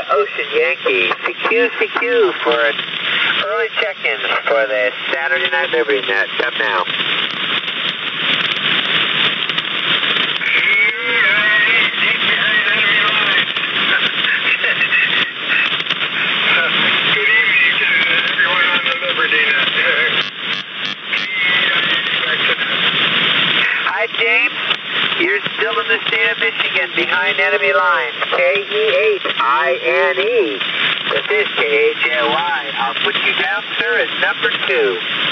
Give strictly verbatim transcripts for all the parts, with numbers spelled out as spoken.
Ocean Yankee. C Q, C Q for early check-ins for the Saturday Night Liberty Net. Come now. Good evening to everyone on the Liberty Net. Hi, James. You're still in the state of Michigan, behind enemy lines. K E H I N E. This is K H A Y. I'll put you down, sir, as number two.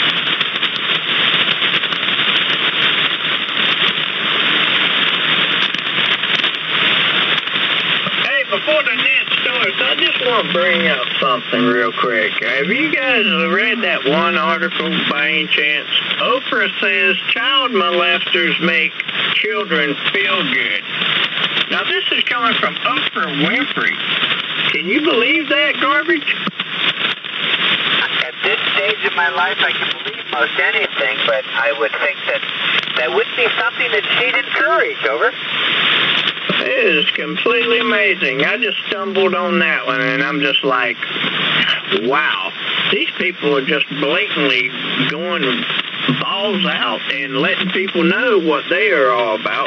Hey, before the net starts, I just want to bring up something real quick. Have you guys read that one article by any chance? Oprah says child molesters make children feel good. Now, this is coming from Oprah Winfrey. Can you believe that garbage? At this stage of my life, I can believe most anything, but I would think that that would be something that she'd encourage, over. It is completely amazing. I just stumbled on that one, and I'm just like, wow. These people are just blatantly going balls out and letting people know what they are all about.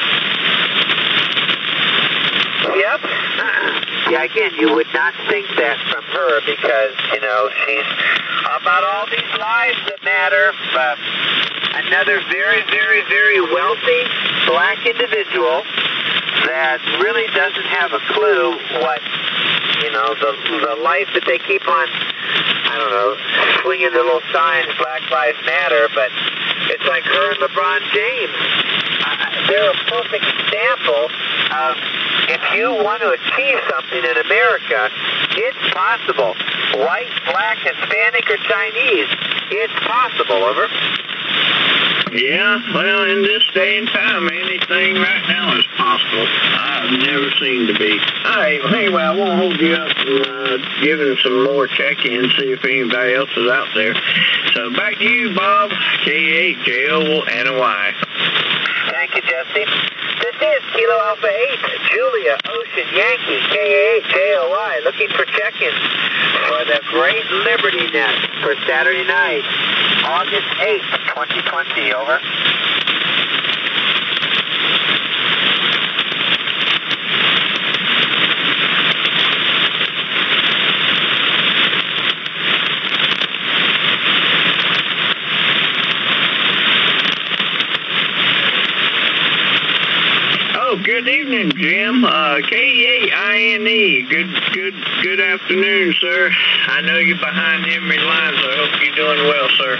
Yep. Yeah, again, you would not think that from her because, you know, she's about all these lives that matter. But another very, very, very wealthy black individual that really doesn't have a clue what, you know, the the life that they keep on, I don't know, swinging the little signs, Black Lives Matter, but it's like her and LeBron James. Uh, they're a perfect example of if you want to achieve something in America, it's possible. White, black, Hispanic, or Chinese, it's possible, over. Yeah, well, in this day and time, anything right now is possible. I've never seen to be. All right, well, anyway, I won't hold you up and uh, give him some more check-ins, see if anybody else is out there. So back to you, Bob, K H J O N Y. Thank you, Jesse. This is Kilo Alpha eight, Julia Ocean Yankee, K A H A O Y, looking for check-ins for the Great Liberty Net for Saturday night, August eighth, twenty twenty, over. Oh, good evening, Jim. Uh, K A I N E. Good, good, good afternoon, sir. I know you're behind enemy lines. I hope you're doing well, sir.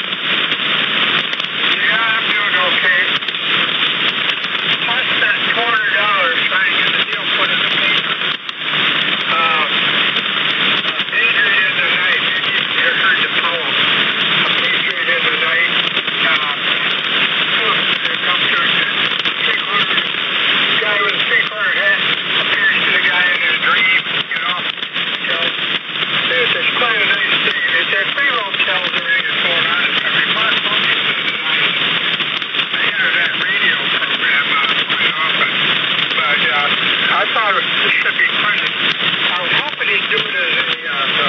Yeah, I'm doing okay. I spent two hundred dollars trying to get the deal put in the paper. Uh, Adrian in the night. Maybe you heard the poem. Adrian in the night. Uh, it comes to three-quarter guy with a three-quarter hat appears to the guy in his dream, you know. So it's, it's quite a nice thing. It's that Primo tells everything that's going on. It's a remote function of the night. I internet radio program uh, quite often. But uh, I thought it should be printed. I was hoping he'd do it as a uh,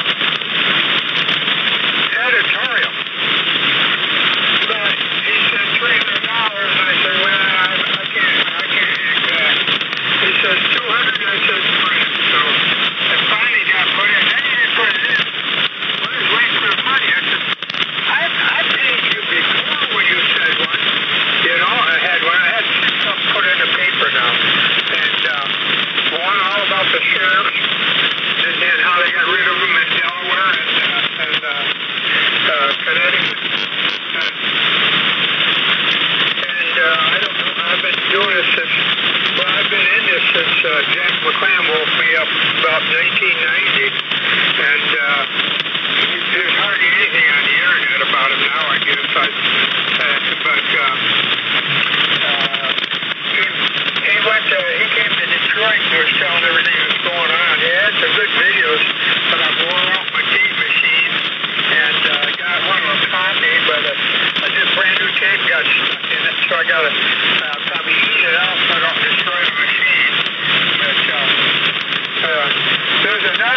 editorial. But he said three hundred dollars, and I said, well, I, I can't, I can't do that. He says two hundred dollars, I said print it. So it finally got put in. Then he didn't put it in. Well, he's waiting for the money. I said, I, I paid you before when you said one. You know, I had one. I had six of them put in the paper now. And uh, one all about the sheriffs, and then how they got rid of them in Delaware and, uh, and uh, uh, Connecticut. And, and uh, I don't know, I've been doing this since, well, I've been in this since uh, Jack McClam woke me up about nineteen ninety. And uh, there's hardly anything on the internet about him now, I guess. I, uh, but uh, uh, he, he went to, he came to Detroit and was telling everything that's going on. He had some good videos, but I've worn out my tape machine.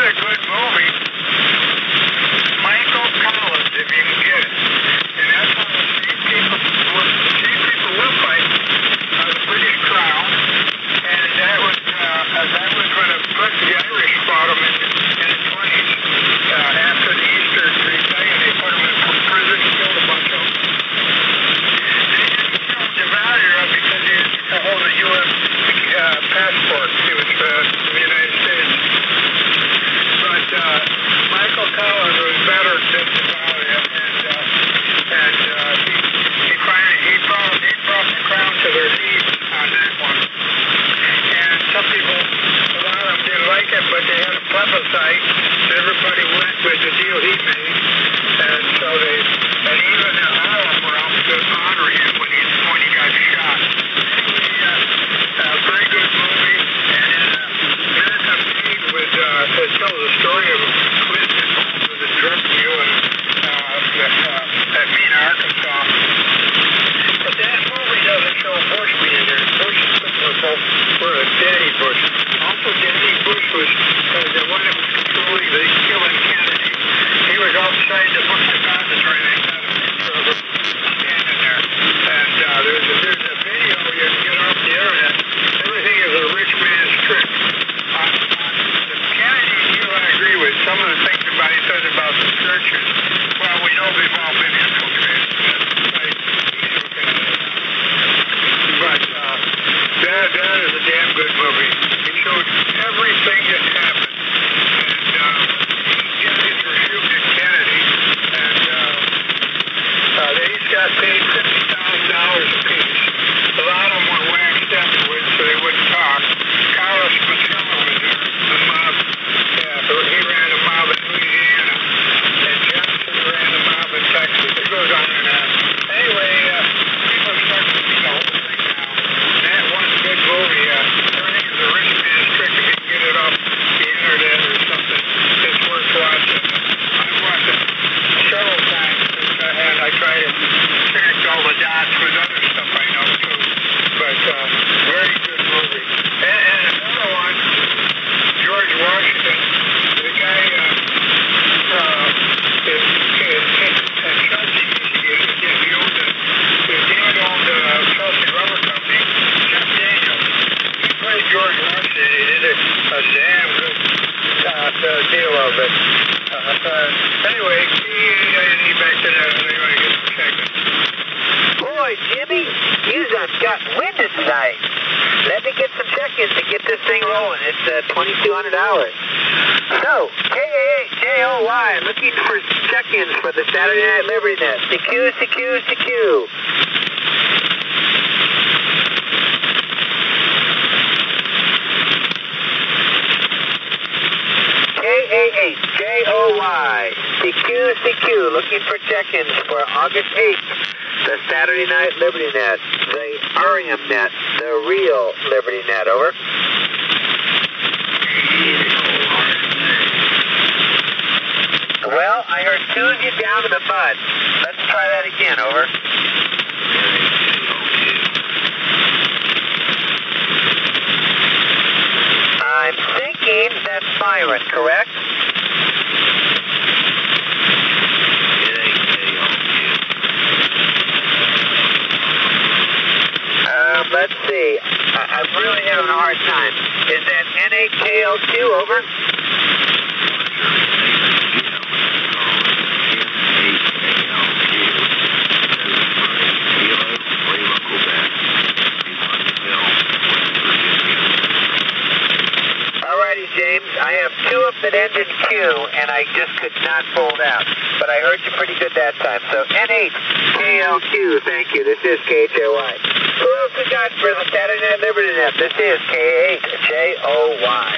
another good movie, Michael Collins, if you can get it. And that's how the same people, same people will fight uh, the British Crown. And that was uh, that was when a bunch of the Irish fought them in, in the twenties. Uh, after the Easter Rebellion, they put them in prison, killed a bunch of them. They didn't kill Devalier because he had to hold a U S uh, passport. He was uh, from the United States. But uh, Michael Collins was better than Devalier, and uh, and uh, he he finally he brought he brought the Crown to their knees on that one. And some people, a lot of them didn't like it, but they had a plebiscite, so everybody went with the deal he made, and so they, and even all of them were out to honor him when he when he got shot. He, uh, a very good movie, and then uh, American Made was uh, it tells the story of Clinton with the drug deal and uh, that, uh, at Mena, Arkansas. But that movie doesn't show Bush being there. Bush was both were a Daddy Bush. Also, Daddy Bush was uh, the one that was controlling the killing Kennedy. He was outside the Bush depository. They got a picture of him standing there. And uh, there's, a, there's a video you can get off the internet. Everything is a rich man's trick. On, on the Kennedy deal, I agree with some of the things about he says about the churches. Well, we know they've all been infiltrated. Right? But uh, that, that is a damn good movie. It shows everything that happened. And uh, Kennedy were shooting at Kennedy, and uh, uh, they each got paid fifty thousand dollars apiece. A lot of them were waxed afterwards, so they wouldn't talk. Carlos Machado was there, the mob. Yeah, so he ran a mob in Louisiana, and Johnson ran a mob in Texas. It goes on and on. Anyway, uh, people start to see the whole thing now. That one good movie, uh, everything is a rich man's trick. If you can get it off the internet or something, it's worth watching. I've watched it several times, and I try to connect all the dots with other stuff I know too. But uh, very good movie. And, and another one, George Washington, the guy uh, uh, in, in, in, in Chelsea, Michigan, he owned a, his dad owned a Chelsea Rubber Company. Jeff Daniels, he played George Washington. He did a, a damn good uh, deal of it. Uh, uh, anyway, he ain't any back to that. They want to get some checking. Boy, Jimmy, you done got winded tonight. Let me get some check-ins to get this thing rolling. It's uh, twenty-two hundred dollars. So, K A H J O Y, looking for check-ins for the Saturday Night Liberty Net. C Q, C Q, C Q. K A H J O Y, C Q, C Q, looking for check-ins for August eighth, the Saturday Night Liberty Net, the Arium Net, the real Liberty Net, over. Well, I heard two of you down in the mud. Let's try that again, over. I'm thinking that's Byron, correct? Um, let's see. I I'm really having a hard time. Is that N A K L Q, over? Alrighty, James. I have two of that end in Q, and I just could not fold out. But I heard you pretty good that time. So N H K L Q, thank you. This is K H O Y. Who else we got for the Saturday Night Liberty Net? This is K H J O Y.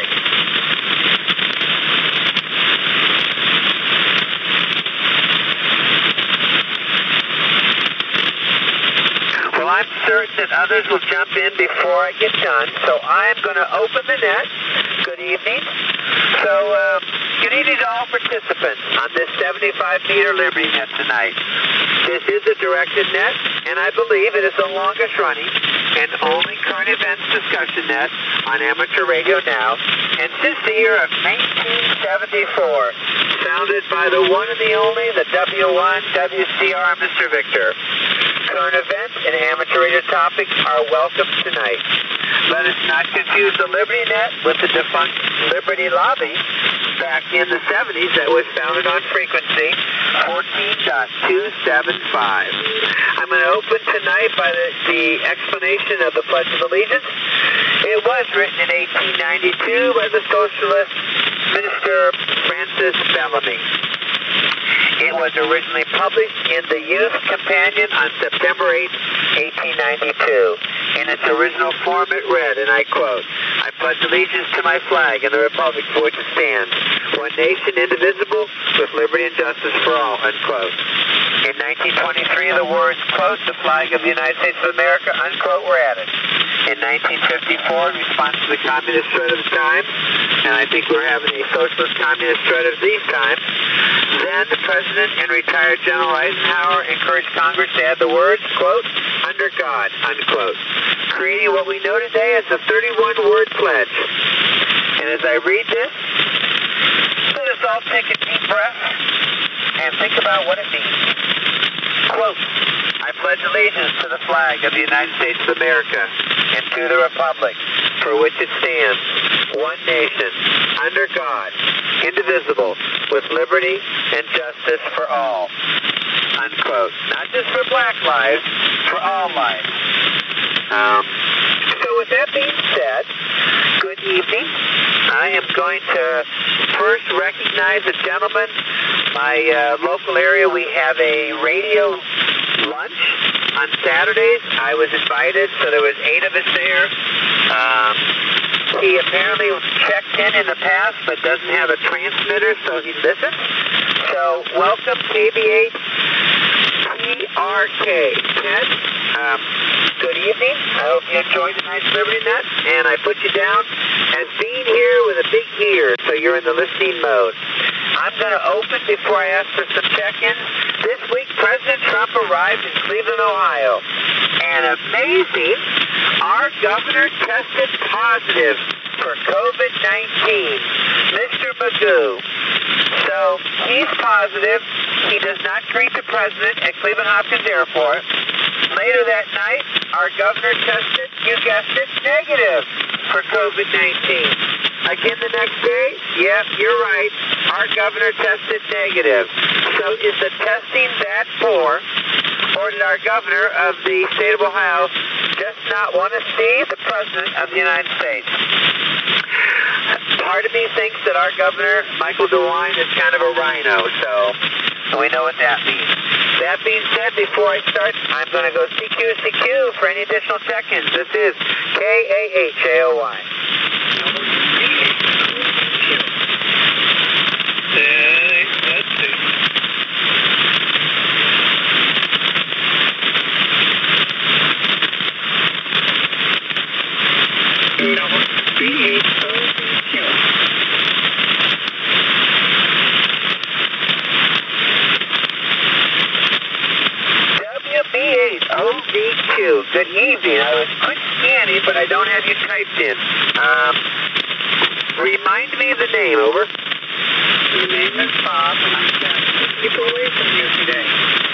Well, I'm certain that others will jump in before I get done, so I'm going to open the net. Good evening. So, uh, good evening to to all participants on this seventy-five meter Liberty Net tonight. This is a directed net, and I believe it is the longest running and only current events discussion net on amateur radio now, and since the year of nineteen seventy-four, founded by the one and the only, the W one W C R, Mister Victor. Current events and amateur radio topics are welcome tonight. Let us not confuse the Liberty Net with the defunct Liberty Lobby back in the seventies that was founded on frequency fourteen point two seven five. I'm going to open tonight by the, the explanation of the Pledge of Allegiance. It was written in eighteen ninety-two by the socialist Minister Francis Bellamy. It was originally published in the Youth Companion on September eighth, eighteen ninety-two. In its original form it read, and I quote, "I pledge allegiance to my flag and the republic for which it stands, one nation indivisible, with liberty and justice for all," unquote. In nineteen twenty-three, the words, quote, "the flag of the United States of America," unquote, were added. In nineteen fifty-four, in response to the communist threat of the time, and I think we're having a socialist communist threat of these times, then the President and retired General Eisenhower encouraged Congress to add the words, quote, "under God," unquote, creating what we know today as the thirty-one word pledge. And as I read this, let us all take a deep breath and think about what it means. Quote, "I pledge allegiance to the flag of the United States of America and to the republic for which it stands, one nation, under God, indivisible, with liberty and justice for all," unquote. Not just for black lives, for all lives. Um, so with that being said, good evening. I am going to first recognize a gentleman. My uh, local area, we have a radio lunch on Saturdays. I was invited, so there was eight of us there. Um, he apparently checked in in the past, but doesn't have a transmitter, so he listens. So welcome, K B eight P R K. Ted, um, good evening. I hope you enjoyed tonight's Liberty Net, and I put you down as being here with a big ear, so you're in the listening mode. I'm going to open before I ask for some check-ins. This week, President Trump arrived in Cleveland, Ohio. And amazing, our governor tested positive for COVID nineteen, Mister Magoo. So he's positive. He does not greet the president at Cleveland Hopkins Airport. Later that night, our governor tested, you guessed it, negative for COVID nineteen. Again the next day, yep, you're right, our governor tested negative. So is the testing that poor, or did our governor of the state of Ohio just not want to see the president of the United States? Part of me thinks that our governor, Michael DeWine, is kind of a rhino, so we know what that means. That being said, before I start, I'm going to go C Q C Q for any additional check-ins. This is K A H A O Y. Let's see. Number B eight O V Q. W B eight O V Q. Good evening. I was quick scanning, but I don't have you typed in. Um, remind me of the name, over. Your name is Bob, and I'm trying to keep people away from you today.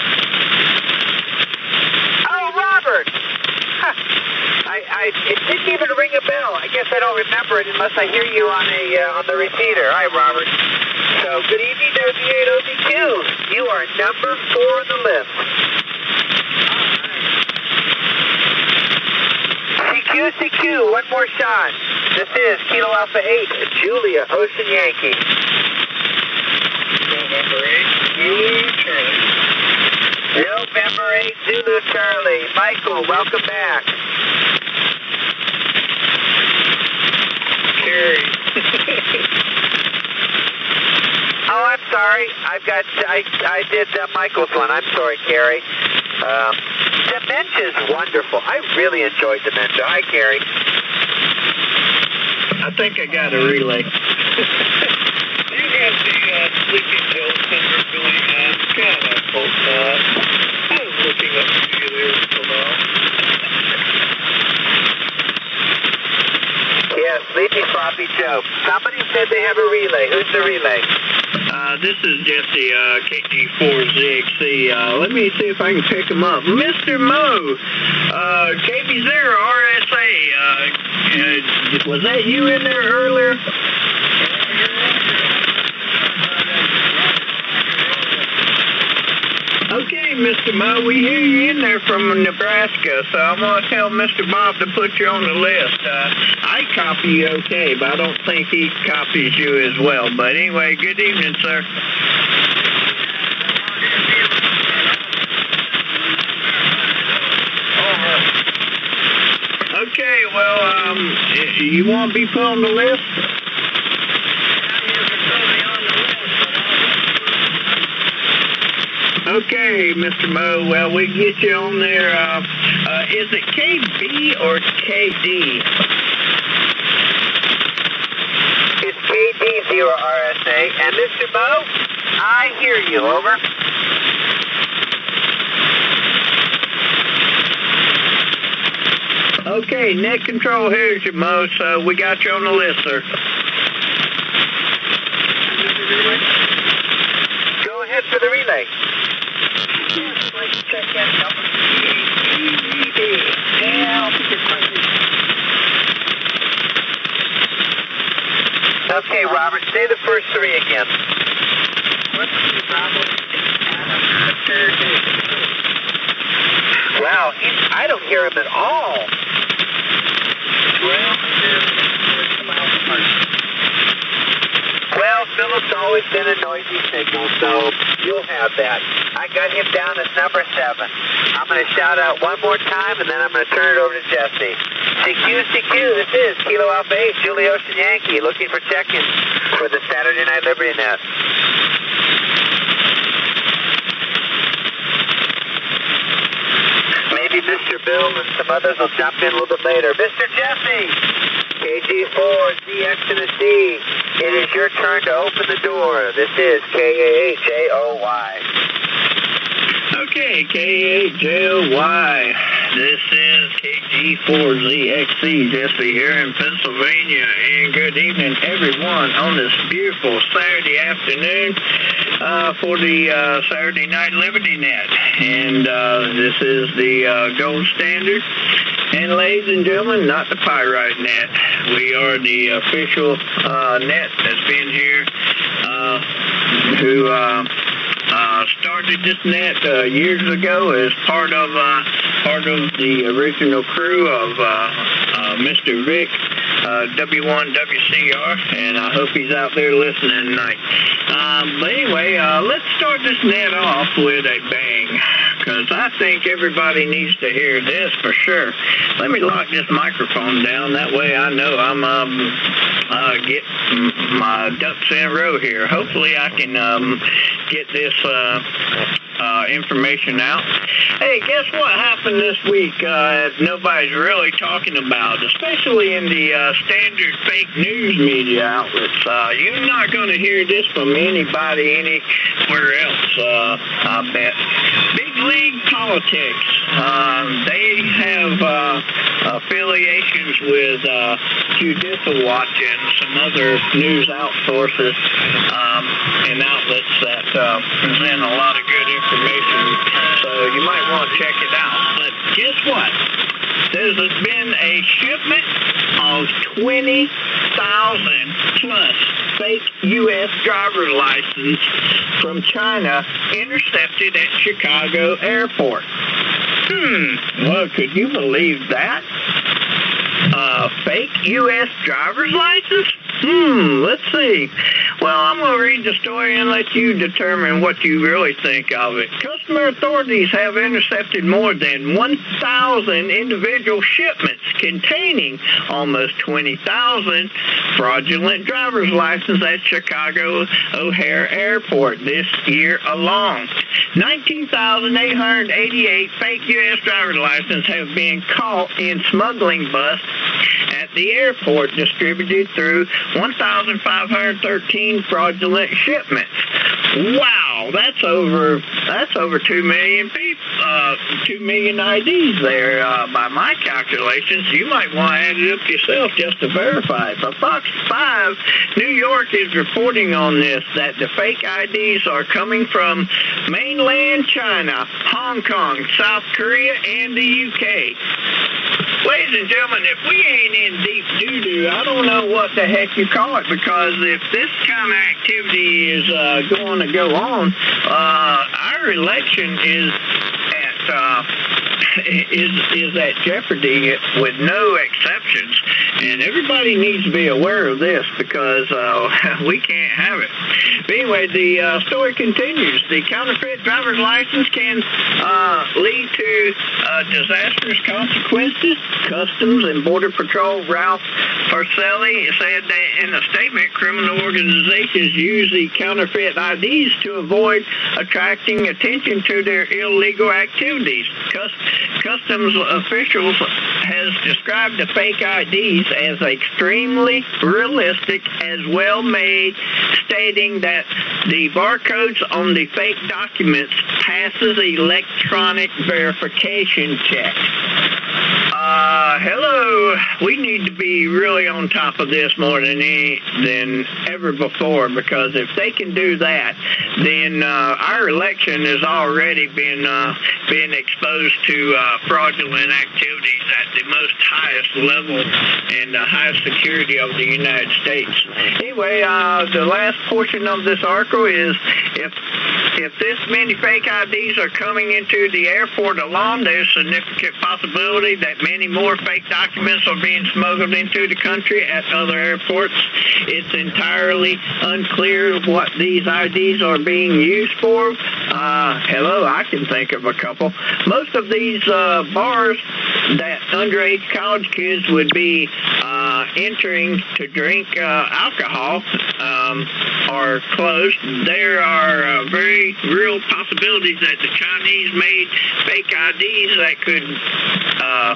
Oh, Robert! Huh. I, I, it didn't even ring a bell. I guess I don't remember it unless I hear you on a uh, on the repeater. Hi, Robert. So, good evening, W B eight O V Q. You are number four on the list. C Q C Q, one more shot. This is Kilo Alpha eight, Julia Ocean Yankee. November eighth, Zulu Charlie. November eighth, Zulu Charlie. Michael, welcome back. Carrie. Oh, I'm sorry. I've got, I, I did uh, Michael's one. I'm sorry, Carrie. Um, Dementia's wonderful. I really enjoyed Dementia. Hi, Carrie. I think I got a relay. Do you have the uh, said they have a relay. Who's the relay? Uh, this is Jesse, uh, K G four Z X C. Uh, let me see if I can pick him up. Mister Mo, uh, K B zero R S A, uh, uh, was that you in there earlier? Okay, Mister Mo, we hear you in there from Nebraska, so I'm going to tell Mister Bob to put you on the list. Uh, I copy you okay, but I don't think he copies you as well. But anyway, good evening, sir. Okay, well, um, you want to be put on the list? Okay, Mister Mo, well, we can get you on there. Uh, uh, is it K B or K D? It's K D zero R S A. And Mister Mo, I hear you. Over. Okay, net control, here's your Mo, so we got you on the list, sir. Go ahead for the relay. Okay, Robert, say the first three again. Wow, he, I don't hear him at all. Well, Philip's always been a noisy signal, so you'll have that. I got him down as number seven. I'm going to shout out one more time, and then I'm going to turn it over to Jesse. C Q, C Q, this is Kilo Alpha eight, Julie Ocean Yankee, looking for check-in for the Saturday Night Liberty Net. Maybe Mister Bill and some others will jump in a little bit later. Mister Jesse, K G four, Z X to the C. It is your turn to open the door. This is K A H J O Y. Okay, K A H J O Y. This is K G four Z X C, Jesse here in Pennsylvania. And good evening, everyone, on this beautiful Saturday afternoon uh, for the uh, Saturday Night Liberty Net. And uh, this is the uh, gold standard. And ladies and gentlemen, not the Pyrite Net. We are the official uh, net that's been here, uh, who uh, uh, started this net uh, years ago as part of uh, part of the original crew of uh, uh, Mister Vic, uh, W one W C R, and I hope he's out there listening tonight. Um, but anyway, uh, let's start this net off with a bang, because I think everybody needs to hear this for sure. Let me lock this microphone down. That way I know I'm um, uh, get my ducks in a row here. Hopefully I can um, get this uh, uh, information out. Hey, guess what happened this week uh, nobody's really talking about, especially in the uh, standard fake news media outlets. Uh, you're not going to hear this from anybody anywhere else, uh, I bet. Big League Politics. Um, they have uh, affiliations with uh, Judicial Watch and some other news outsources um, and outlets that uh, present a lot of good information. So you might want to check it out. But guess what? There's been a shipment of twenty thousand plus fake U S driver's license from China intercepted at Chicago Airport. Hmm, well, could you believe that? Uh, fake U S driver's license? Hmm, let's see. Well, I'm going to read the story and let you determine what you really think of it. Customer authorities have intercepted more than one thousand individual shipments containing almost twenty thousand fraudulent driver's licenses at Chicago O'Hare Airport this year alone. nineteen thousand eight hundred eighty-eight fake U S driver's licenses have been caught in smuggling busts at the airport, distributed through one thousand five hundred thirteen fraudulent shipments. Wow, that's over that's over two million people, uh, two million I Ds there uh, by my calculations. You might want to add it up yourself just to verify it. But Fox five, New York is reporting on this, that the fake I Ds are coming from mainland China, Hong Kong, South Korea, and the U K. Ladies and gentlemen, if we ain't in deep doo-doo, I don't know what the heck you call it, because if this kind of activity is uh, going to go on, uh, our election is at uh, is is at jeopardy with no exceptions, and everybody needs to be aware of this, because uh, we can't have it. But anyway, the uh, story continues. The counterfeit driver's license can uh, lead to uh, disastrous consequences. Customs and Border Patrol Ralph Parcelli said that in a statement, criminal organizations use the counterfeit I Ds to avoid attracting attention to their illegal activities. Cust- Customs officials has described the fake I Ds as extremely realistic, as well made, stating that the barcodes on the fake documents passes electronic verification checks. Uh, hello. We need to be really on top of this more than any, than ever before, because if they can do that, then uh, our election has already been uh, been exposed to uh, fraudulent activities at the most highest level and the highest security of the United States. Anyway, uh, the last portion of this article is if if this many fake I Ds are coming into the airport alone, there's a significant possibility that many more fake documents are being smuggled into the country at other airports. It's entirely unclear what these I Ds are being used for. Uh, hello, I can think of a couple. Most of these uh, bars that underage college kids would be uh, entering to drink uh, alcohol um, are closed. There are uh, very real possibilities that the Chinese made fake I Ds that could uh,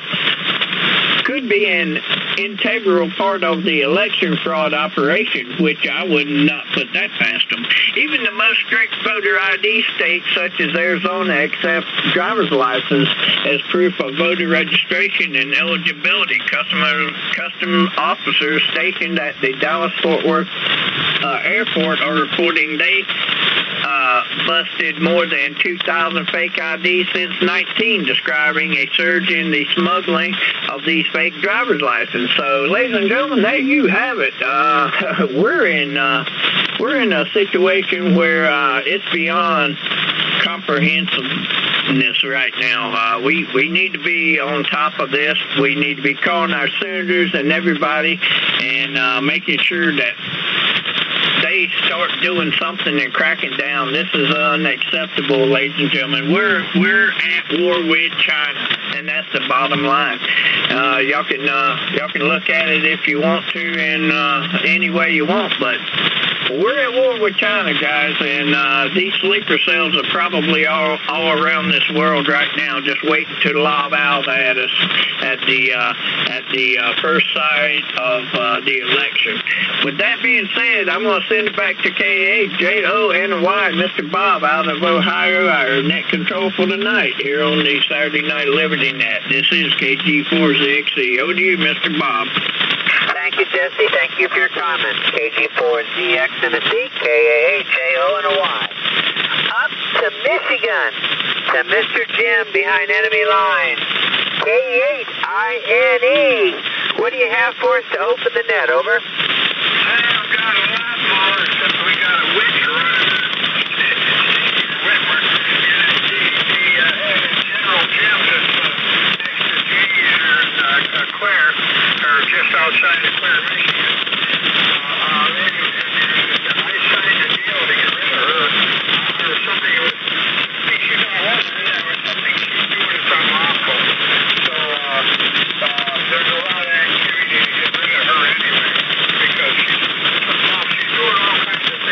could be an integral part of the election fraud operation, which I would not put that past them. Even the most strict voter I D states, such as Arizona, accept driver's license as proof of voter registration and eligibility. Customer, custom officers stationed at the Dallas-Fort Worth uh, airport are reporting they uh, busted more than two thousand fake I Ds since nineteen, describing a surge in the smuggling of these fake driver's license. So, ladies and gentlemen, there you have it. Uh, we're in uh, we're in a situation where uh, it's beyond comprehensiveness right now. Uh, we we need to be on top of this. We need to be calling our senators and everybody and uh, making sure that they start doing something and cracking down. This is unacceptable, ladies and gentlemen. We're we're at war with China, and that's the bottom line. Uh, y'all can uh, y'all can look at it if you want to in uh, any way you want, but we're at war with China, guys, and uh, these sleeper cells are probably all all around this world right now, just waiting to lob out at us at the uh, at the uh, first sight of uh, the election. With that being said, I'm going to send it back to K A H J O N Y, Mister Bob out of Ohio, our net control for the night here on the Saturday Night Liberty Net. This is K G four Z X C. Over to you, Mister Bob. Thank you, Jesse. Thank you for your comments. K G four Z X and a C, K A H J O and a Y. Up to Michigan, to Mister Jim behind enemy lines. K eight I N E. What do you have for us to open the net? Over. I've got a lot more, except we got a witch running. Whitmer. The, the uh, General Jim that's uh, next to G here in uh, Clare, or just outside of Clare, Michigan. Uh, uh, they, I signed a deal to get rid of her. Uh, there was something that was, I think she got arrested. There was something she's doing that's unlawful. So uh, uh, there's a lot of activity to get rid of her anyway, because she's, well, she's doing all kinds of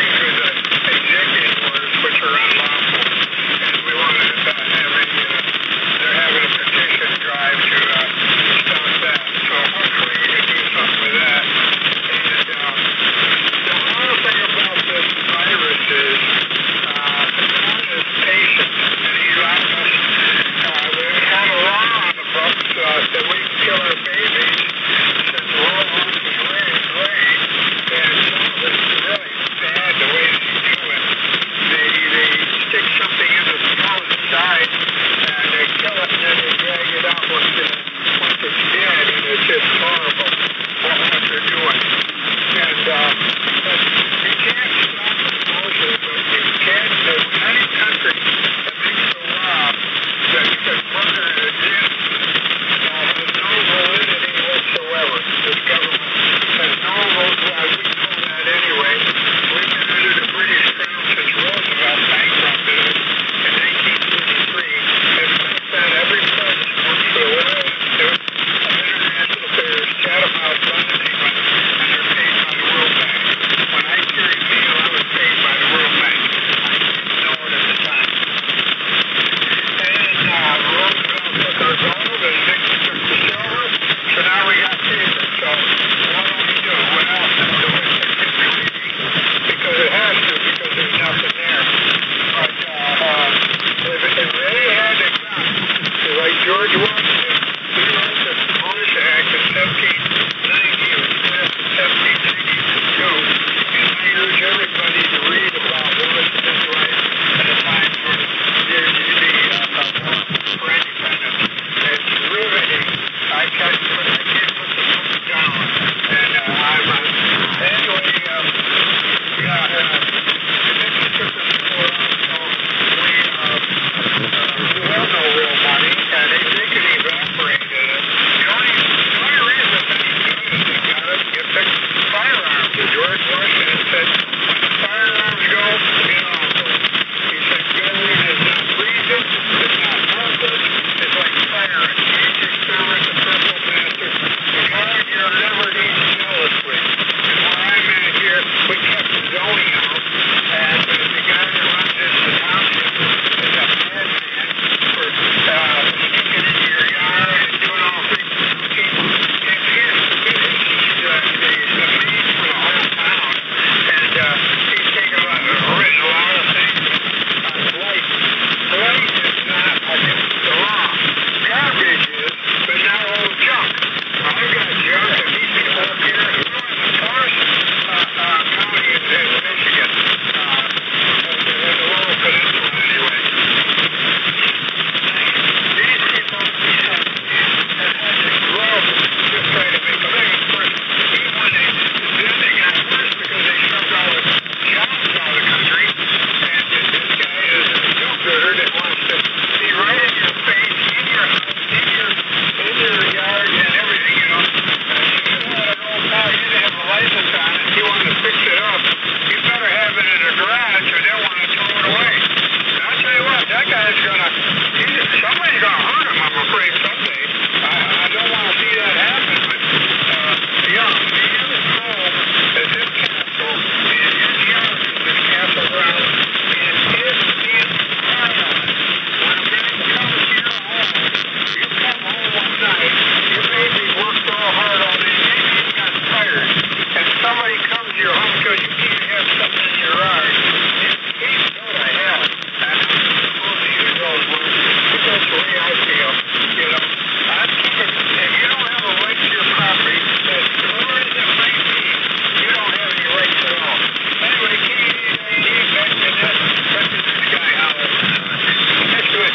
have it in a garage, so they want to throw it away. And I'll tell you what, that guy's gonna, he, somebody's gonna hurt him, I'm afraid, someday. I, I don't want to see that happen, but, uh, yeah, the other home is this castle, and his yard is this castle ground, and his is iron. When a man comes to your home, you come home one night, your baby worked all hard all day, maybe you got tired, and somebody comes to your home because you can't have something in your yard. He's know I have. And I'm supposed to use those words, but that's the way I feel. You know, I'm keeping, if you don't have a right to your property, then whoever it is might be, you don't have any rights at all. Anyway, K eight I N E, back to this, back to this guy, Howard. That's good.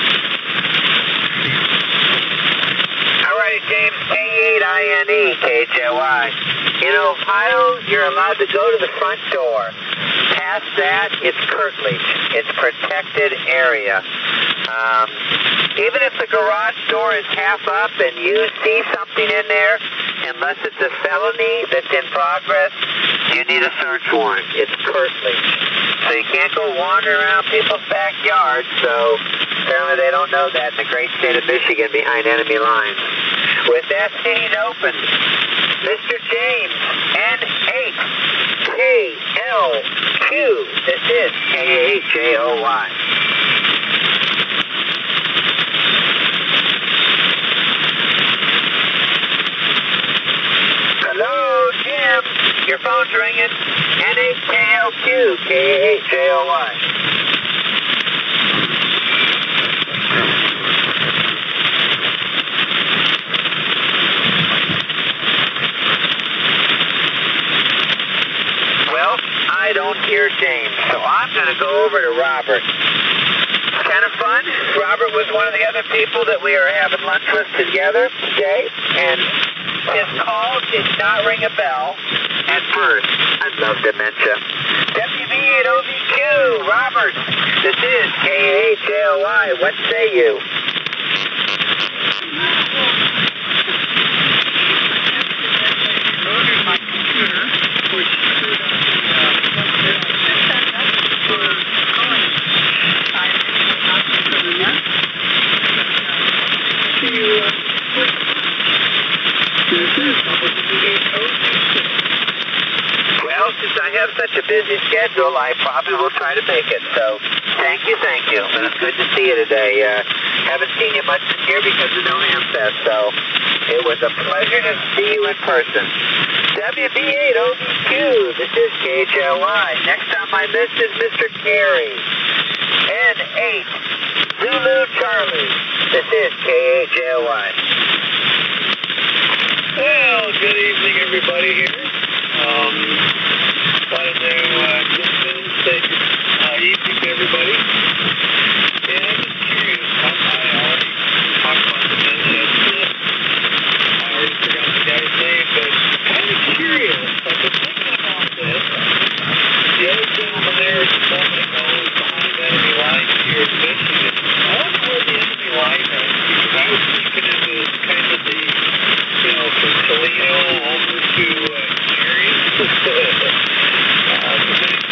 All right, James, K eight I N E, K H L Y. In Ohio, you're allowed to go to the front door. Past that, it's curtilage. It's protected area. Um, even if the garage door is half up and you see something in there, unless it's a felony that's in progress, you need a search warrant. It's curtilage. So you can't go wandering around people's backyards, so apparently they don't know that in the great state of Michigan behind enemy lines. With that seating open, Mister James, N eight K L Q. This is K A H J O Y. Hello, Jim. Your phone's ringing. N eight K L Q, K A H J O Y. Well, I don't hear James, so I'm going to go over to Robert. Kind of fun. Robert was one of the other people that we were having lunch with together today, and his call did not ring a bell at first. I love dementia. W B eight O V Q, Robert. This is K A H L Y. What say you? Loaded my computer, which screwed up the, uh, set that up for calling. I was not considering that. To, uh, switch. This is W B eight O V Q. Well, since I have such a busy schedule, I probably will try to make it. So, thank you, thank you. But it's good to see you today. Uh, haven't seen you much this year because of No Hamfest, so it was a pleasure to see you in person. W B eight O V Q, this is K H L Y. Next on my list is Mister Carey. N eight Zulu Charlie. This is K H L Y. Well, good evening, everybody here. Um, wanted to uh, just say uh, evening to everybody. And I'm just curious. I, I already talked about the dementia. I already forgot the guy's name, but I'm kind of curious. I've been thinking about this. The other gentleman there is somebody knows behind enemy lines here in Michigan. I don't know where the enemy line is, because I was thinking it was kind of the, you know, from Toledo over to uh, Erie. uh,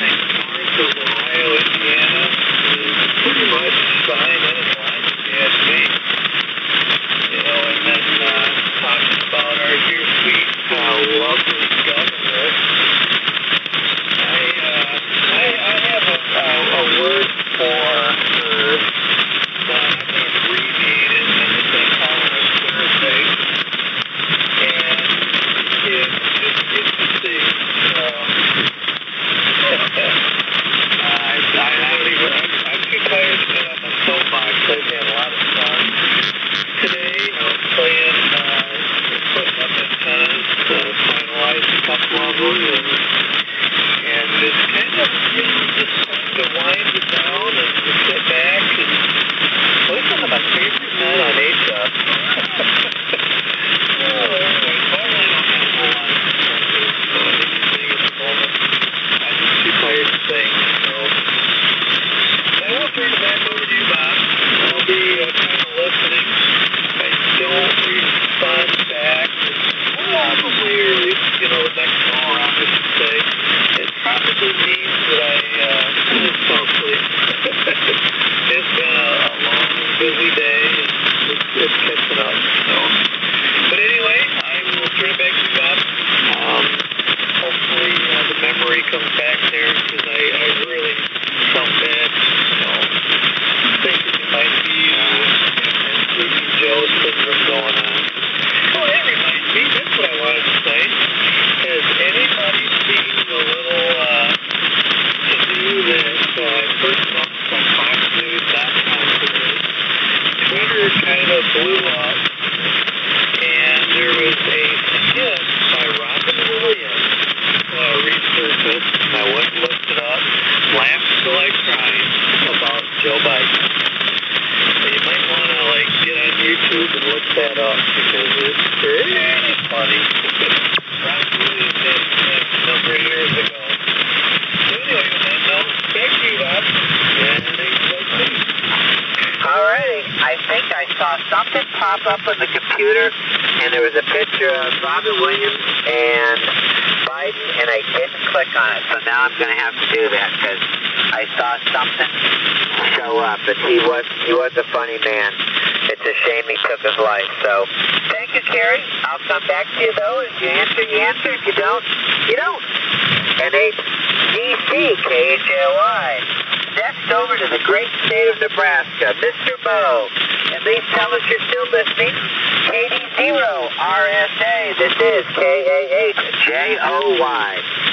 Joe Biden. So you might want to like get on YouTube and look that up because it's pretty funny. Probably did a number of years ago. Anyway, on that note, thank you, Bob. And thanks for listening. Alrighty, I think I saw something pop up on the computer, and there was a picture of Robin Williams and Biden, and I didn't click on it, so now I'm going to have to do that because I saw something show up, and he was he was a funny man. It's a shame he took his life. So thank you, Carrie. I'll come back to you though. If you answer, you answer. If you don't, you don't. N H D C K H A O I. Next over to the great state of Nebraska, Mister Mo. At least tell us you're still listening. K D zero R S A. This is K A H J O Y.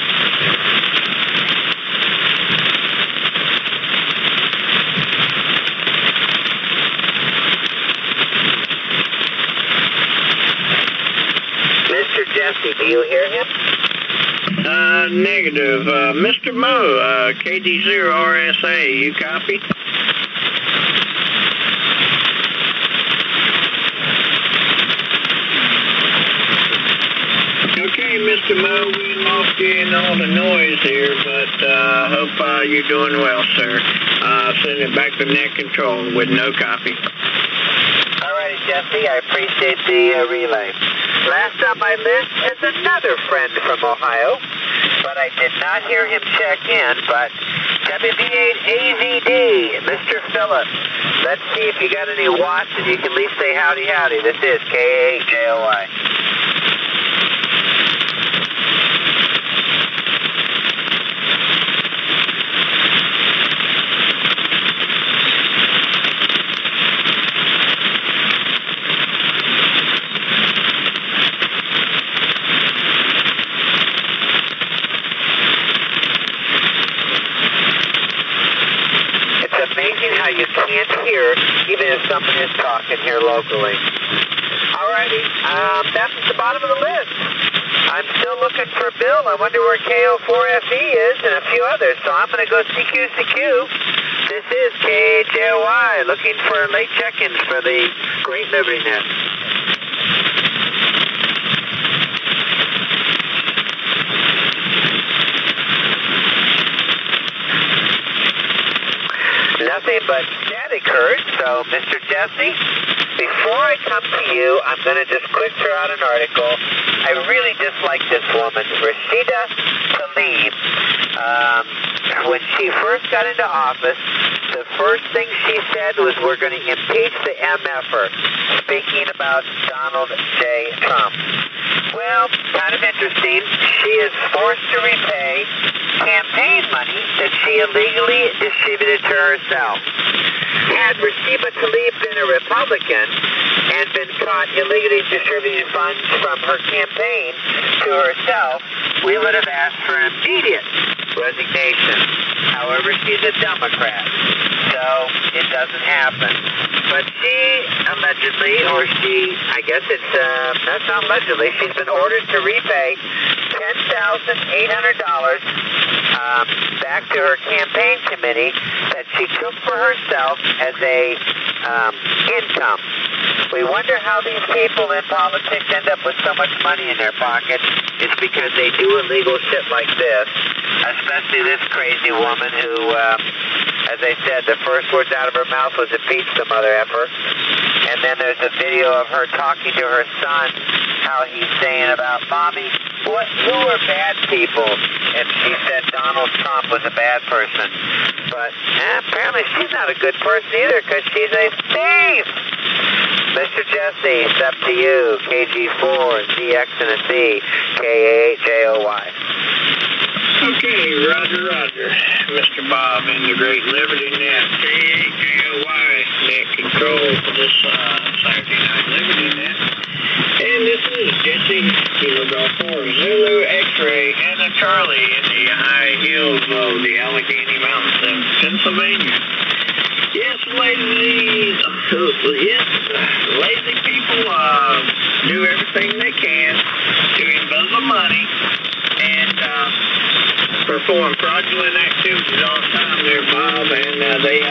Mister Jesse, do you hear him? Uh, negative. Uh, Mister Mo, uh, K D zero R S A, you copy? Okay, Mister Mo, we lost you in all the noise here, but uh, hope uh, you're doing well, sir. Uh, send it back to net control with no copy. Alrighty, Jesse, I appreciate the uh, relay. Last on my list is another friend from Ohio, but I did not hear him check in, but W B eight A Z D, Mister Phillips. Let's see if you got any watts and you can at least say howdy howdy. This is K A H J O I. How you can't hear even if someone is talking here locally. Alrighty, um, that's at the bottom of the list. I'm still looking for Bill. I wonder where K O four F E is and a few others, so I'm going to go C Q C Q. This is K H A O I, looking for late check-ins for the Great Liberty Net. Nothing but static heard. So, Mister Jesse, before I come to you, I'm going to just quick throw out an article. I really dislike this woman, Rashida Tlaib. Um, when she first got into office, the first thing she said was, we're going to impeach the M F-er, speaking about Donald J. Trump. Well, kind of interesting. She is forced to repay campaign money that she illegally distributed to herself. Had Rashida Tlaib been a Republican and been caught illegally distributing funds from her campaign to herself, we would have asked for an immediate resignation. However, she's a Democrat, so it doesn't happen. But she allegedly, or she, I guess it's, uh, that's not allegedly, she's been ordered to repay ten thousand eight hundred dollars um, back to her campaign committee that she took for herself as a um, income. We wonder how these people in politics end up with so much money in their pocket. It's because they do illegal shit like this, especially this crazy woman who, um, as I said, the first words out of her mouth was impeach the mother effer. And then there's a video of her talking to her son, how he's saying about, Mommy, what, who are bad people? And she said Donald Trump was a bad person. But eh, apparently she's not a good person either because she's a thief. Mister Jesse, it's up to you. K G four, Z X and a C, K A H J O Y. Okay, roger, roger. Mister Bob in the Great Liberty Net, K A H J O Y, net control for this uh, Saturday Night Liberty Net. And this is Jesse, Kilo Golf four, Zulu X-Ray, and a Charlie in the high hills of the Allegheny Mountains of Pennsylvania. Yes, lazy, yes, lazy people uh, do everything they can to embezzle money and uh, perform fraudulent activities all the time there, Bob, and uh, they uh,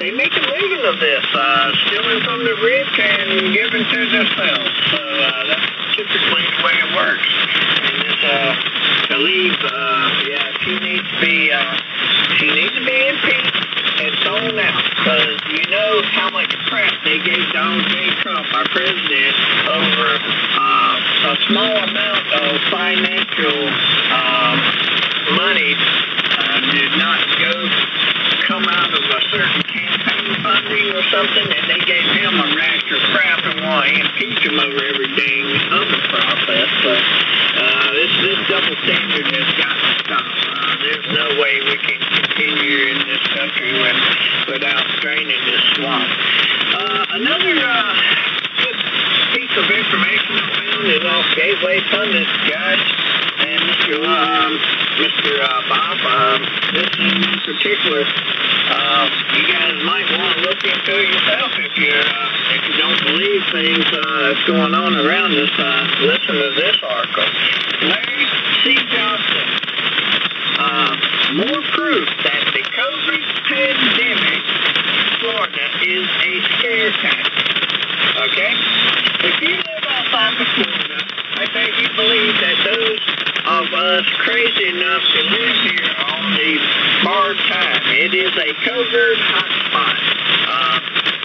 they make a living of this, uh, stealing from the rich and giving to themselves. So uh, that's typically the way it works. And this uh, Tlaib, uh, yeah, she needs to be, uh, she needs to be impeached and thrown out, because you know how much crap they gave Donald J. Trump, our president, over uh, a small amount of financial um, money uh, did not go come out of a certain campaign funding or something, and they gave him a rash of crap and want to impeach him over every dang other process. But uh, this this double standard has got to stop. Uh, there's no way we can continue in this country when, without draining this swamp. Uh, another uh, good piece of information I found is off Gateway Pundit, guys, and Mister Um, Mister Uh, Bob. Um, this in particular, uh, you guys might want to look into it yourself if you're uh, if you don't believe things uh, that's going on around us. Uh, listen to this article. Larry C. Johnson. Uh, more proof that the COVID pandemic, Florida, is a scare tactic. Okay? If you live outside of Florida, I bet you believe that those of us crazy enough to live here on the bar time, it is a covert hotspot. Uh,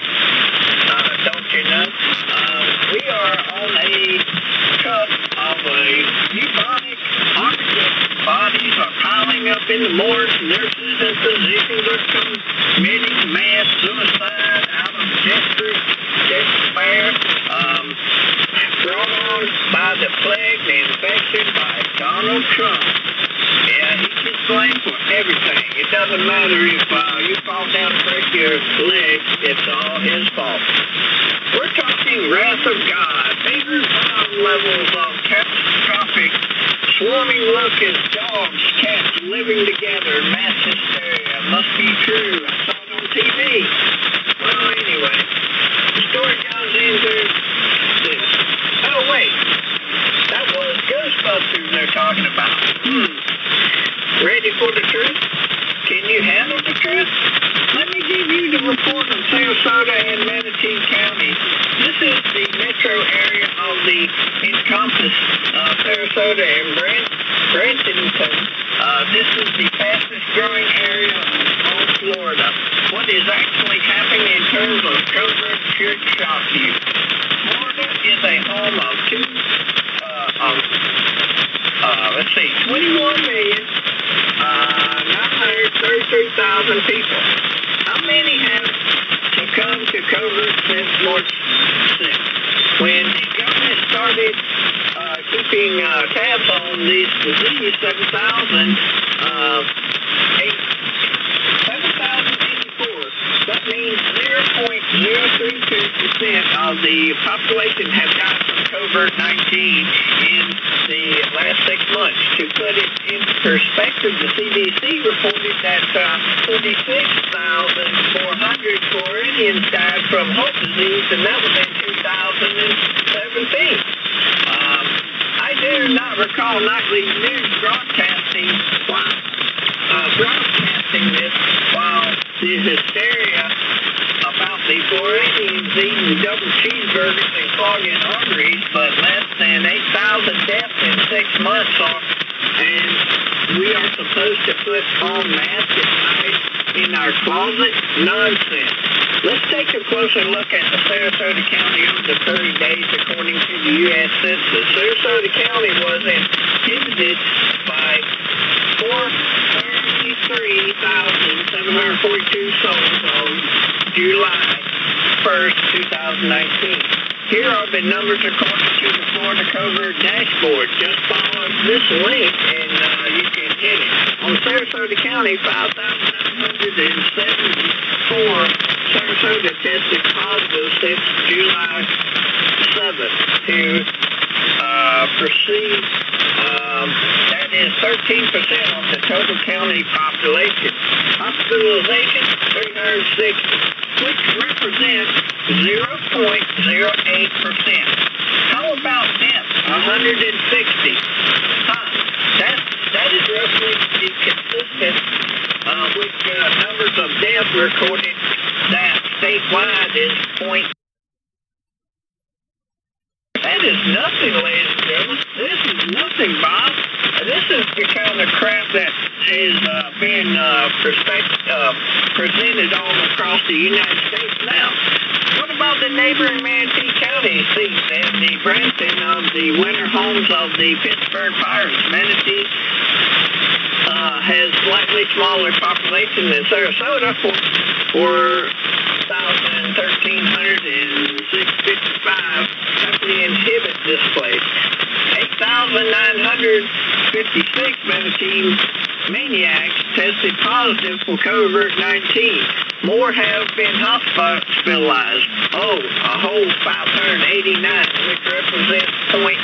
uh, don't you know? Uh, we are on a cusp of a bubonic outbreak. Bodies are piling up in the morgues. Nurses and physicians are committing mass suicide out of desperate despair. Um, brought on by the plague, the infection by Donald Trump. Yeah, he gets blamed for everything. It doesn't matter if uh, you fall down and break your leg, it's all his fault. We're talking wrath of God, bigger bomb levels of catastrophic, swarming locusts, dogs, cats living together, mass hysteria. Must be true. I saw it on T V. Well, anyway, the story goes into this. Oh, wait. That was Ghostbusters they're talking about. Hmm. Ready for the truth? Can you handle the truth? Let me give you the report of Sarasota and Manatee County. This is the metro area of the encompassed uh, Sarasota and Brent, Brentonton. Uh, this is the fastest growing area of all Florida. What is actually happening in terms of COVID should shock you. Florida is a home of two, uh, of, uh, let's see, twenty-one million, nine hundred thirty-three thousand people. How many have succumbed to COVID since March sixth? When the government started uh, keeping uh, tabs on this disease, seven thousand eighty-four. That means zero point zero three two percent of the population have died from COVID nineteen in the last six months. To put it in perspective, the C D C reported that uh, forty-six thousand four hundred Floridians died from heart disease, and that was in two thousand seventeen. Um, I do not recall nightly news broadcasting while uh, broadcasting this while the hysteria about the Floridians eating double cheeseburgers and clogging arteries, but less than eight thousand deaths in six months are, and we are supposed to put on masks at night in our closet? Nonsense. Let's take a closer look at the Sarasota County over the thirty days according to the U S Census. Sarasota County was inhabited by four hundred thirty-three thousand seven hundred forty-two souls on July first, two thousand nineteen. Here are the numbers according to the Florida COVID dashboard. Just follow this link and uh, you can hit it. On Sarasota County, five thousand nine hundred seventy-four Sarasota tested positive since July seventh to uh, proceed. Um, that is thirteen percent of the total county population. Hospitalization, three hundred sixty, which represents zero point zero eight percent. How about deaths? one hundred sixty. Huh. That, that is roughly the consistent uh, with uh, numbers of deaths recorded. statewide is point. That is nothing, ladies and gentlemen. This is nothing, Bob. This is the kind of crap that is uh, being uh, perspect- uh, presented all across the United States now. What about the neighboring Manatee County seats and the Branson of the winter homes of the Pittsburgh Pirates? Manatee uh, has slightly smaller population than Sarasota, for four thousand one hundred six fifty-five. Company inhibit this place. eight thousand nine hundred fifty-six Manatee maniacs tested positive for COVID nineteen. More have been hospitalized. Oh, a whole five hundred eighty-nine, which represents point,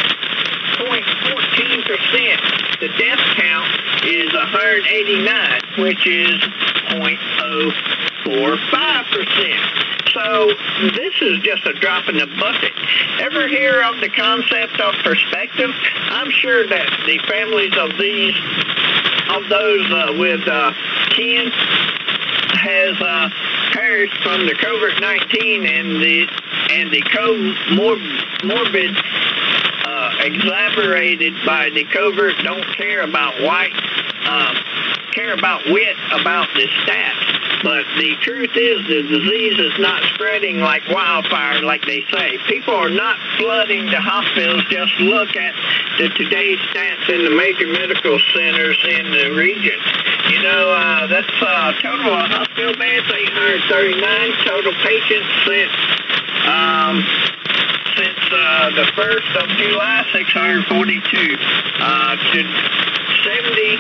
point fourteen percent. The death count is one hundred eighty-nine, which is point oh four five percent. So this is just a drop in the bucket. Ever hear of the concept of perspective? I'm sure that the families of these, of those uh, with uh, kin has uh, perished from the COVID nineteen and the and the comorbid uh, exacerbated by the COVID. Don't care about white, uh, care about wit about the stats. But the truth is the disease is not spreading like wildfire like they say. People are not flooding the hospitals. Just look at the today's stats in the major medical centers in the region. You know, uh, that's uh, total hospital beds, eight hundred thirty-nine. Total patients since, um, since uh, the first of July, six hundred forty-two. Uh, to seventy,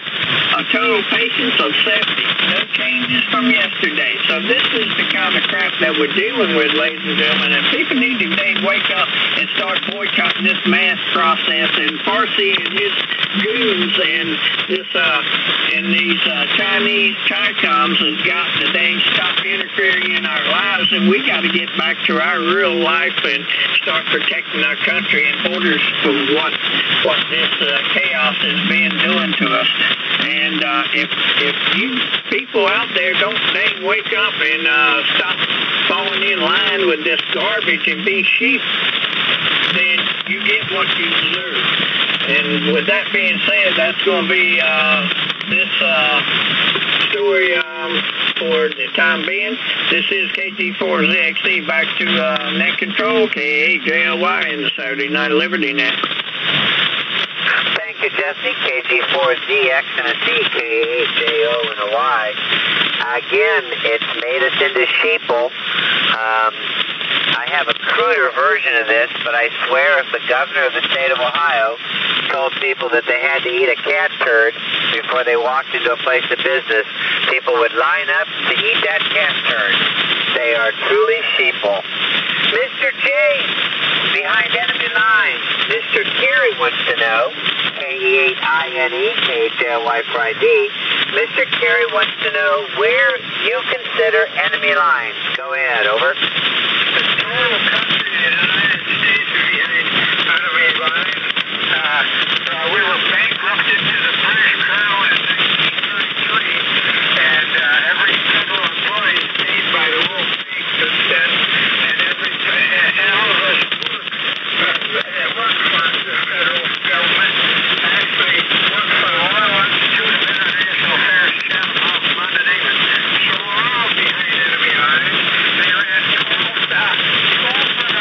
a total patients of seventy. No changes from yesterday. So this is the kind of crap that we're dealing with, ladies and gentlemen. And people need to they wake up and start boycotting this mass process. And Farsi and his goons and this uh and these uh, Chinese Chicoms has got to they stop interfering in our lives, and we got to get back to our real life and start protecting our country and borders from what what this uh, chaos is being doing to us. And uh, if if you people out there don't dang wake up and uh, stop falling in line with this garbage and be sheep, then you get what you deserve. And with that being said, that's going to be uh, this uh, story um, for the time being. This is K G four Z X C back to uh, Net Control, K A J L Y in the Saturday Night Liberty Net. Thank you, Jesse. K G four Z X and a C, K A J O and a Y. Again, it's made us into sheeple. Um, I have a cruder version of this, but I swear if the governor of the state of Ohio told people that they had to eat a cat turd before they walked into a place of business, people would line up to eat that cat turd. They are truly sheeple. Mister J, behind enemy lines, Mister Kerry wants to know, K E eight I N E, K H L Y for I D, Mister Kerry wants to know where you consider enemy lines. Go ahead, over. The total country of the United States are behind enemy lines. Uh, uh, we were bankrupted to the British Crown in nineteen thirty-three, and uh, every federal employee is paid by the World Bank since then, and every and, and all of us work, uh, work for the federal government. Actually, work for the Royal Institute of International Affairs, Chatham House, London, England. So we're all behind enemy lines. They ran twelve, uh, twelve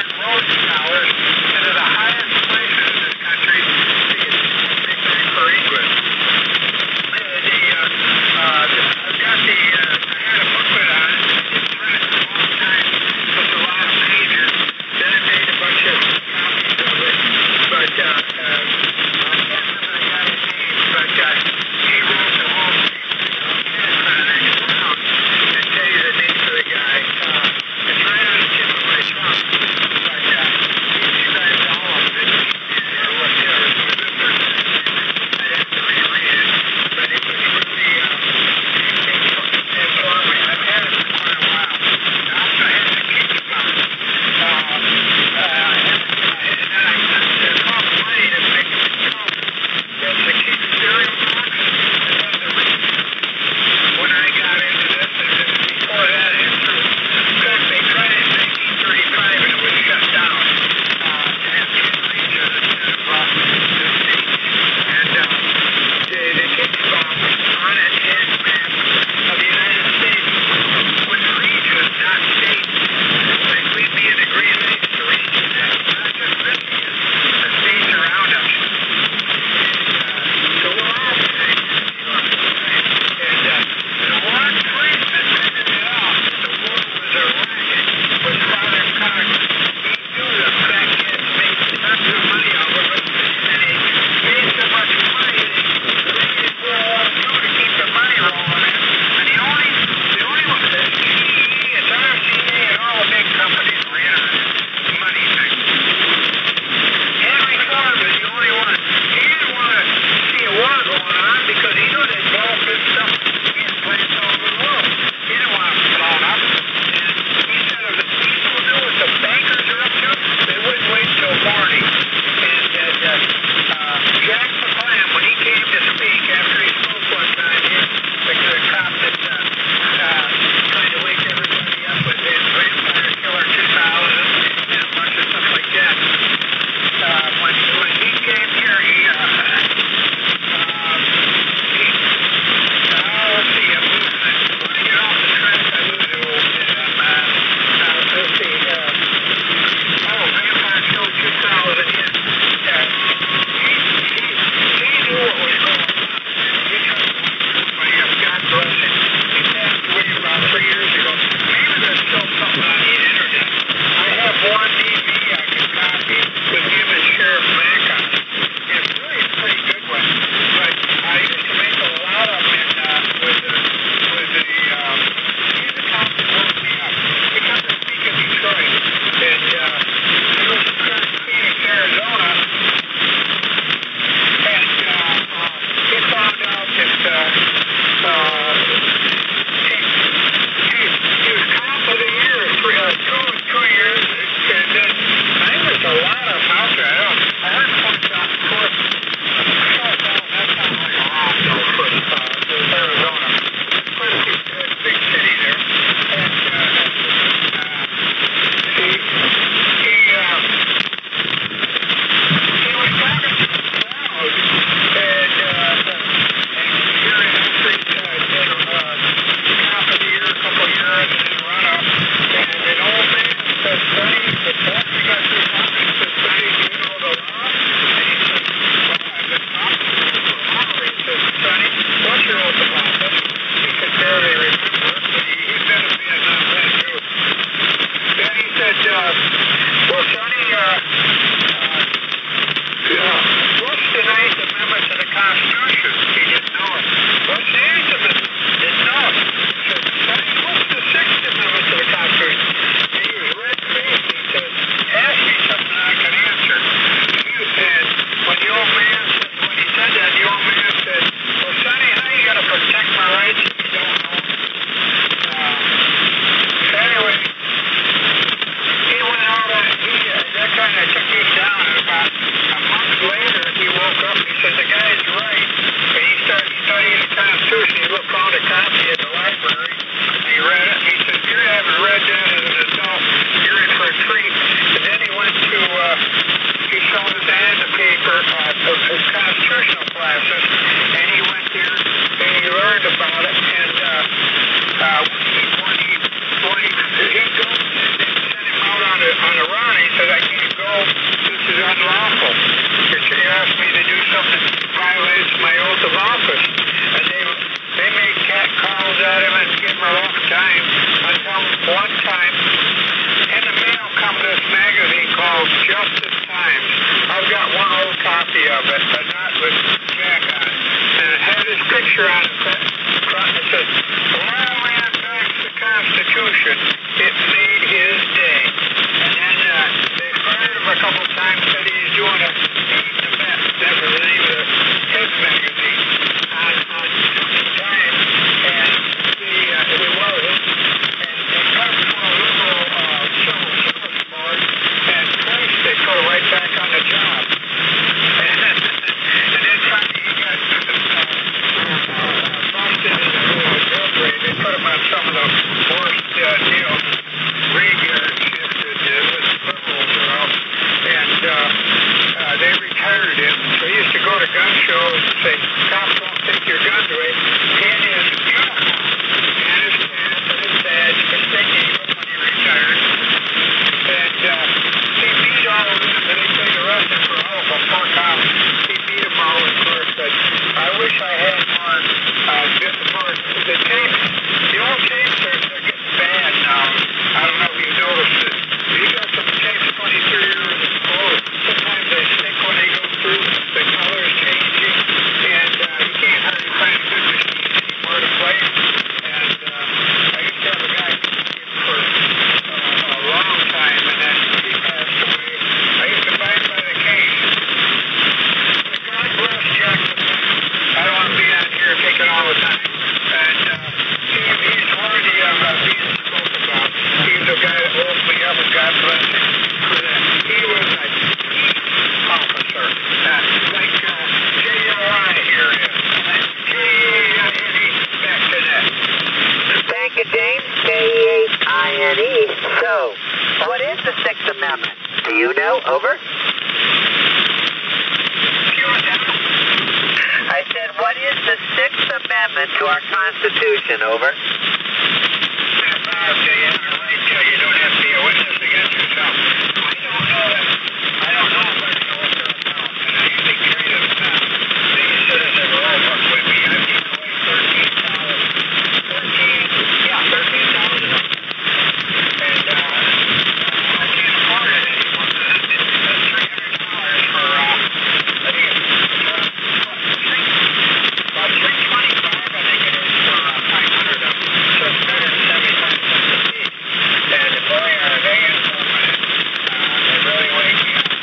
library. He read it. He said, "You haven't read that as an adult. You're in for a treat." And then he went to, uh, he saw his ad in the paper uh, of his constitutional classes, and he went there and he learned about it. And uh, uh, when he, when he, when he, he goes, they sent him out on a, on a run. He said, "I can't go. This is unlawful. They asked me to do something that violates my oath of office." And they they made cat calls at him and give him a rough time until one time in the mail come this magazine called Justice Times. I've got one old copy of it, but not with Jack on it. And it had his picture on it. It says, "The law man backs the Constitution. It made his day." And then uh, they fired him a couple times, said he's doing a Meet the Best. That was the name of his magazine on, on time. And he, uh, he was it. And they cut him from a liberal uh, civil service board, and twice they put him right back on the job. And, and then finally he got uh, uh, busted in the drug raid. They put him on some of the worst uh, deals, graveyard shift that uh, liberals are out. And uh, uh, they retired him. So he used to go to gun shows and say, "Cops won't take your guns away." In his uniform, and his pants and his badge, his sticky when he retired. And uh, he beat all of them, and they say arrested for all of them, four cops. He beat them all, of course. But I wish I had more, uh, just more. The tapes, the old tapes are they're getting bad now. I don't know if you noticed it. You got some tapes twenty-three years old. Sometimes they stick when they go through. The color's changing, and uh, you can't hardly find good machines anymore to play. And uh, I used to have a guy for uh, a long time, and then he passed away. I used to buy him by the case. But God bless Jack. I don't want to be on here taking all the time. And uh, he, he's worthy of uh, being spoken about. He's the guy that woke me up, and God bless him for that. He was a peace officer, uh, like uh, J O I here is. J A I N E, back to that. Thank you, James. K E H I N E. So, what is the Sixth Amendment? Do you know? Over. I said, what is the Sixth Amendment to our Constitution? Over. I'll tell you how to write till you don't have to be a witness against yourself. I don't know that. I don't know if I know what they're about, and I usually carry them down. These citizens are all up with me. I've given away thirteen thousand. thirteen, yeah, thirteen thousand of them. And uh, I can't afford it anymore. That's three hundred dollars for, uh, I think it's uh, three, about three twenty-five, I think it is, for uh, five hundred of them. So it's better than seventy-five cents a piece. And boy, are they informative. Uh, they really wake me up.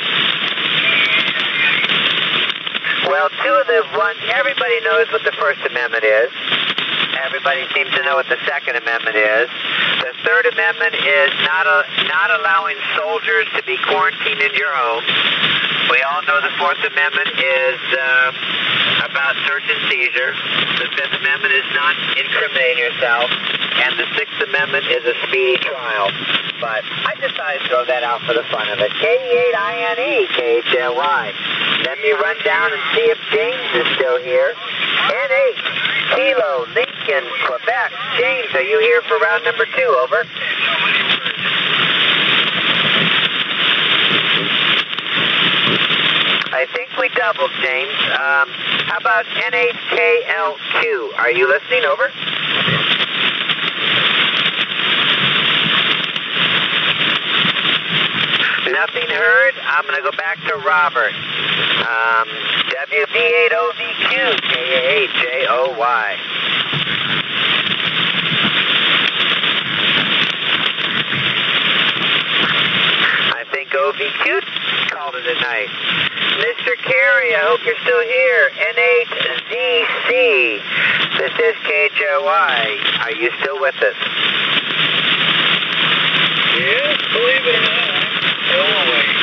Well, two of the one, everybody knows what the First Amendment is. Everybody seems to know what the Second Amendment is. The Third Amendment is not a, not allowing soldiers to be quarantined in your home. We all know the Fourth Amendment is uh, about search and seizure. The Fifth Amendment is not incriminating yourself. And the Sixth Amendment is a speedy trial. But I decided to throw that out for the fun of it. K E H I N E, K H L Y. Let me run down and see if James is still here. N H, Kilo, Lincoln, Quebec. James, are you here for round number two? Over. I think we doubled, James. Um, how about N H K L Q? Are you listening? Over. Nothing heard. I'm going to go back to Robert. Um, W D eight O V Q, K A H J O Y. I think O V Q called it a night. Mister Carey, I hope you're still here. N H Z C. This is K H O Y. Are you still with us? Yes, believe it or not, I'm still awake.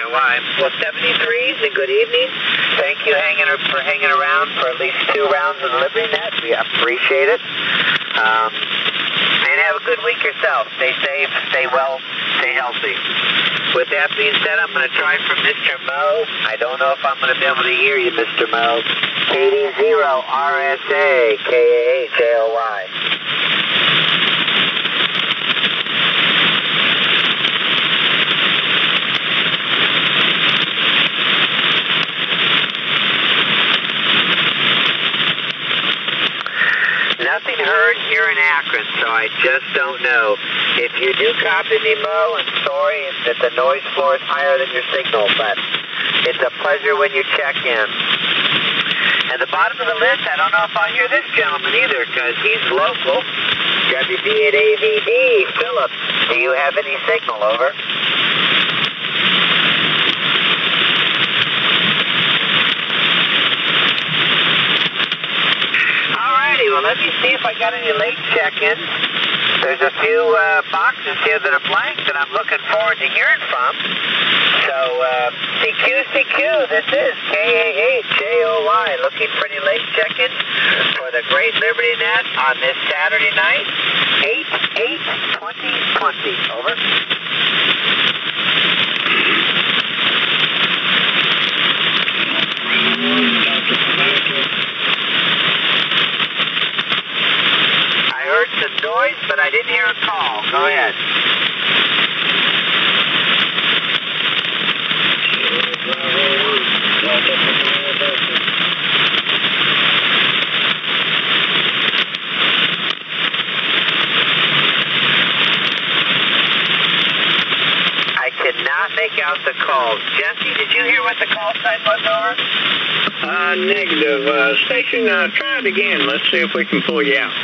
L Y. Well, seventy-threes and good evening. Thank you hanging for hanging around for at least two rounds of LibertyNet. We appreciate it. Um, and have a good week yourself. Stay safe, stay well, stay healthy. With that being said, I'm going to try for Mister Mo. I don't know if I'm going to be able to hear you, Mister Mo. K D zero R S A K A H A L Y. Nothing heard here in Akron, so I just don't know. If you do copy me, Mo, I'm sorry that the noise floor is higher than your signal, but it's a pleasure when you check in. At the bottom of the list, I don't know if I'll hear this gentleman either, because he's local. W D at A V D, Phillips. Do you have any signal, over? Well, let me see if I got any late check-ins. There's a few uh, boxes here that are blank that I'm looking forward to hearing from. So, uh, C Q C Q, this is K A H A O Y, looking for any late check-ins for the Great LibertyNet on this Saturday night, eight eight twenty twenty. Over. I heard some noise, but I didn't hear a call. Go ahead. I cannot make out the call. Jesse, did you hear what the call sign was, over? Uh, negative. Uh, station, uh, try it again. Let's see if we can pull you out.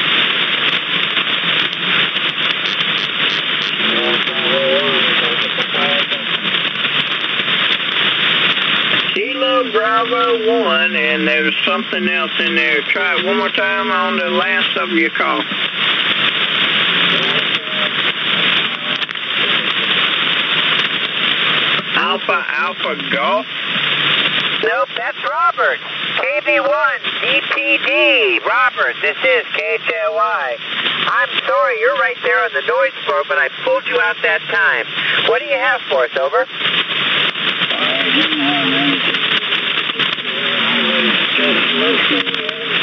Kilo Bravo one, and there's something else in there. Try it one more time on the last of your call. Alpha Alpha Golf. Nope, that's Robert. K B one D P D. Robert, this is K H A Y. I'm sorry, you're right there on the noise floor, but I pulled you out that time. What do you have for us, over? I didn't have anything. I was just listening.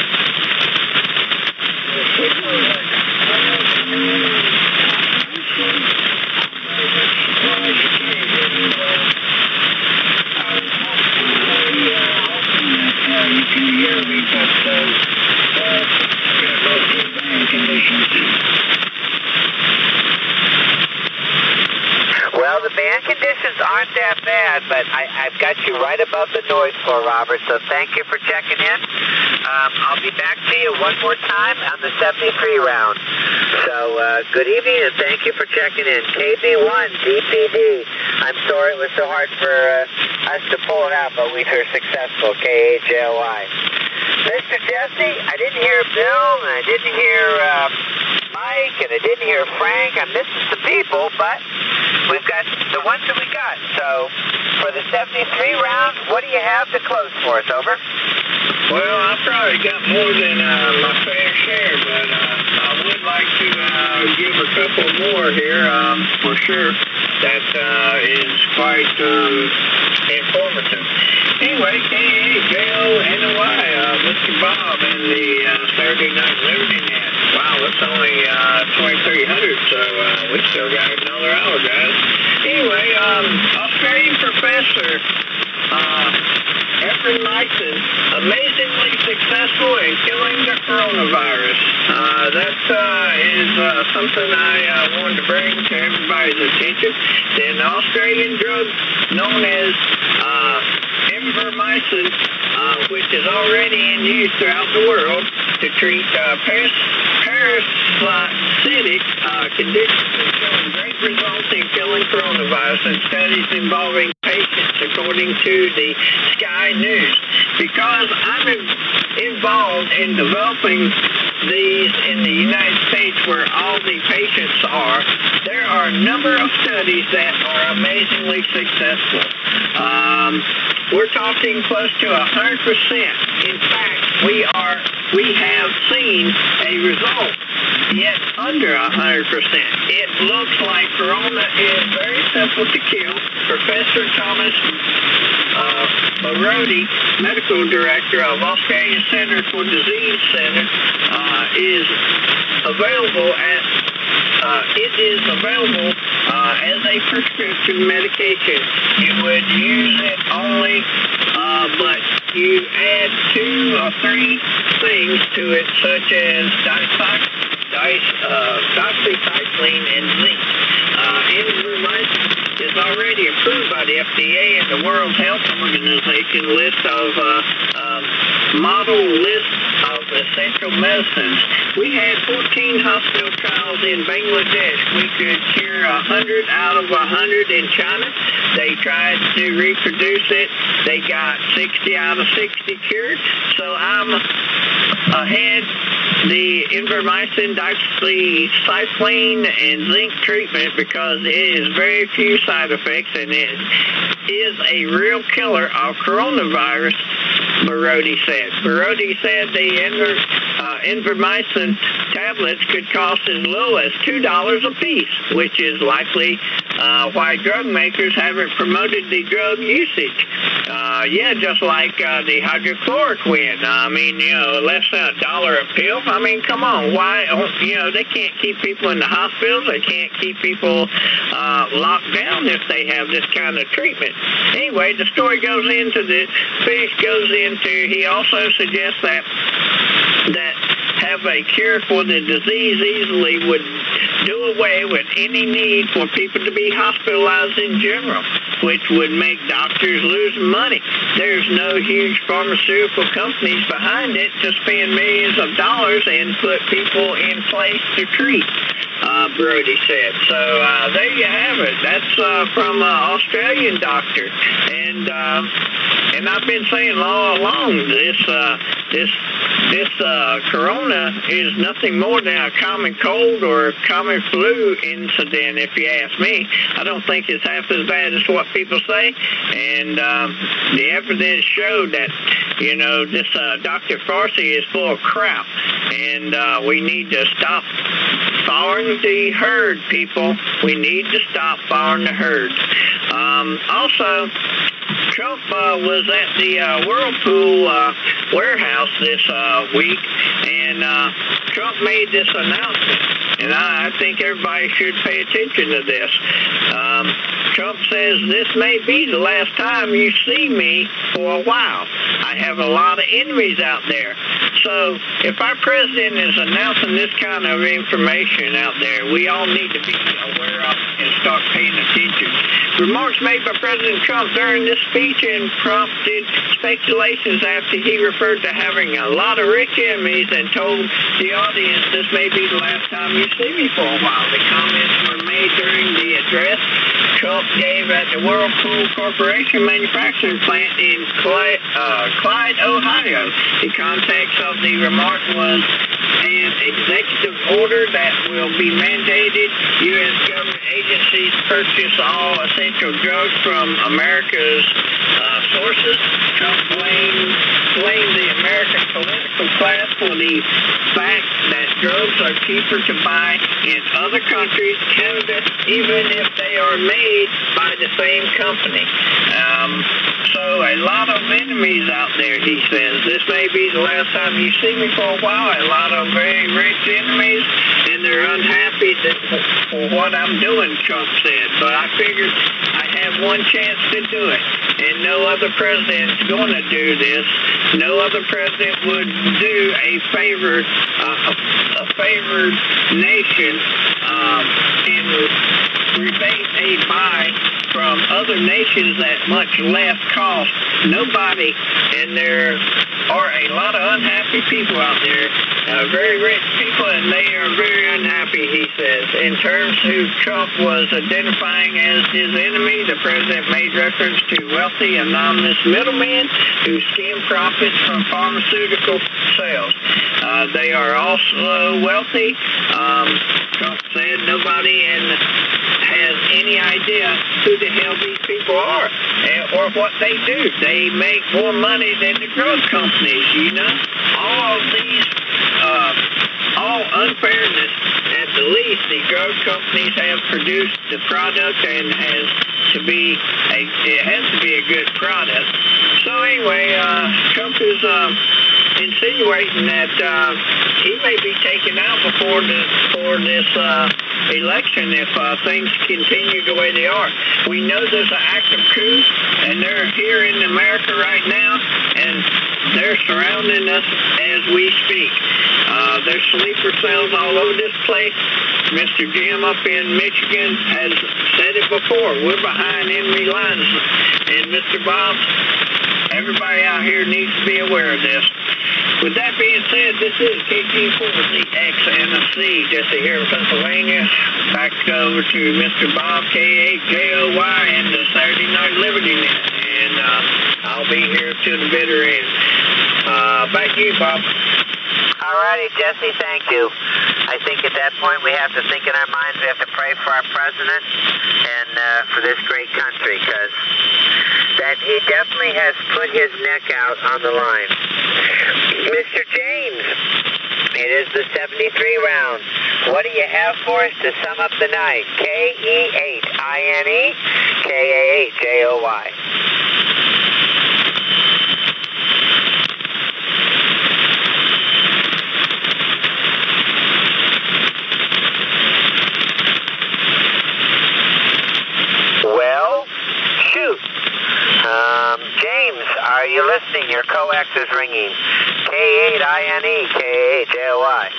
You can hear me, but uh, uh, local band conditions. Well, the band conditions aren't that bad, but I, I've got you right above the noise floor, Robert, so thank you for checking in. Um, I'll be back to you one more time on the seventy-three round. So, uh, good evening, and thank you for checking in. K B one D P D. I'm sorry it was so hard for uh, us to pull it out, but we were successful. K H A Y. Mister Jesse, I didn't hear Bill, and I didn't hear uh, Mike, and I didn't hear Frank. I'm missing some people, but we've got the ones that we got. So, for the seventy-three round, what do you have to close for us, over? Well, I probably got more than uh, my fair share, but uh, I would like to uh, give a couple more here, um, for sure. That uh, is quite um, informative. Anyway, K H A O N O Y, uh, Mister Bob and the uh, Saturday Night LibertyNet. Wow, it's only uh, twenty-three hundred, so uh, we still got another hour, guys. Anyway, um, Australian professor uh, Efren Myson, amazingly successful in killing the coronavirus. Uh, that uh, is uh, something I uh, wanted to bring to everybody's attention. An Australian drug known as uh, Ivermectin, uh, which is already in use throughout the world to treat uh, paras- parasitic uh, conditions, and showing great results in killing coronavirus in studies involving patients, according to the Sky News. Because I'm in, involved in developing these in the United States where all the patients are, there are a number of studies that are amazingly successful. Um, we're talking close to one hundred percent. In fact, we are we have seen a result, yet under one hundred percent. It looks like corona is very simple to kill. Professor Thomas uh, Borody, medical director of Australian Center for Disease Center, uh, is available at uh, it is available uh, as a prescription medication. You would use it only, uh, but you add two or three things to it, such as dicy- dice, uh, doxycycline and zinc. Uh, Envermycin is already approved by the F D A and the World Health Organization list of uh, um, model list of essential medicines. We had fourteen hospital trials in Bangladesh. We could cure one hundred out of one hundred in China. They tried to reproduce it. They got sixty out of sixty cured. So I'm ahead. The Envermycin, doxycycline, and zinc treatment because it is very few side effects and it is a real killer of coronavirus, Borody said. Borody said the Enver, uh, Envermycin tablets could cost as low as two dollars a piece, which is likely uh, why drug makers haven't promoted the drug usage. Uh, yeah, just like uh, the hydrochloroquine. I mean, you know, less than a dollar a pill. I mean, come on. Why? You know, they can't keep people in the hospitals. They can't keep people uh, locked down if they have this kind of treatment. Anyway, the story goes into the fish goes into. He also suggests that that have a cure for the disease easily would do away with any need for people to be hospitalized in general, which would make doctors lose money. There's no huge pharmaceutical companies behind it to spend millions of dollars and put people in place to treat, uh, Borody said. So uh, there you have it. That's uh, from an Australian doctor. And um, and I've been saying all along, this uh, this this uh, corona is nothing more than a common cold or a common flu incident, if you ask me. I don't think it's half as bad as what people say. And um, the evidence showed that, you know, this uh, Doctor Farsi is full of crap. And uh, we need to stop following the herd, people. We need to stop following the herd. Um, also, Trump uh, was at the uh, Whirlpool uh, warehouse this uh, week, and uh, Trump made this announcement, and I, I think everybody should pay attention to this. Um, Trump says, this may be the last time you see me for a while. I have a lot of enemies out there. So if our president is announcing this kind of information out there, we all need to be aware of and start paying attention. Remarks made by President Trump during this speech and prompted speculations after he referred to having a lot of rich enemies and told the audience this may be the last time you see me for a while. The comments were made during the address Trump gave at the Whirlpool Corporation manufacturing plant in Clyde, uh, Clyde, Ohio. The context of the remark was an executive order that will be mandated U S government agencies purchase all essential drugs from America's uh, sources. Trump blamed, blamed the American political class for the fact that drugs are cheaper to buy in other countries, Canada, even if they are made by the same company. Um, so a lot of enemies out there, he says. This may be the last time you see me for a while. A lot of very rich enemies, and they're unhappy that, for what I'm doing, Trump said. But I figured I have one chance to do it, and no other president's going to do this. No other president would do a favored, uh, a, a favored nation um, and rebate a buy from other nations at much less cost. Nobody, and there are a lot of unhappy people out there uh, very rich people, and they are very unhappy, he says. In terms who Trump was identifying as his enemy, the president made reference to wealthy, anonymous middlemen who skim profits from pharmaceutical sales. Uh, they are also wealthy. Um, Trump said nobody in, has any idea who the hell these people are or what they do. They make more money than the drug companies, you know. All of these, uh, all unfairness at the least, the drug companies have produced the product and has to be a, it has to be a good product. So anyway, uh, Trump is uh, insinuating that uh, he may be taken out before the, for this uh, election if uh, things continue the way they are. We know there's an active coup, and they're here in America right now, and they're surrounding us as we speak. Uh, there's sleeper cells all over this place. Mister Jim up in Michigan has said it before. We're behind enemy lines. And Mister Bob, everybody out here needs to be aware of this. With that being said, this is K G four, the X N F C, Jesse here in Pennsylvania. Back over to Mister Bob, K eight J O Y, and the Saturday Night Liberty Net. And uh, I'll be here to the bitter end. Uh, back to you, Bob. All righty, Jesse, thank you. I think at that point we have to think in our minds, we have to pray for our president and uh, for this great country, because that he definitely has put his neck out on the line. Mister James, it is the seventy-three round. What do you have for us to sum up the night? K E eight I N E, K A eight J O Y. Well, shoot. Um, James, are you listening? Your coax is ringing. K eight I N E, K A eight J O Y.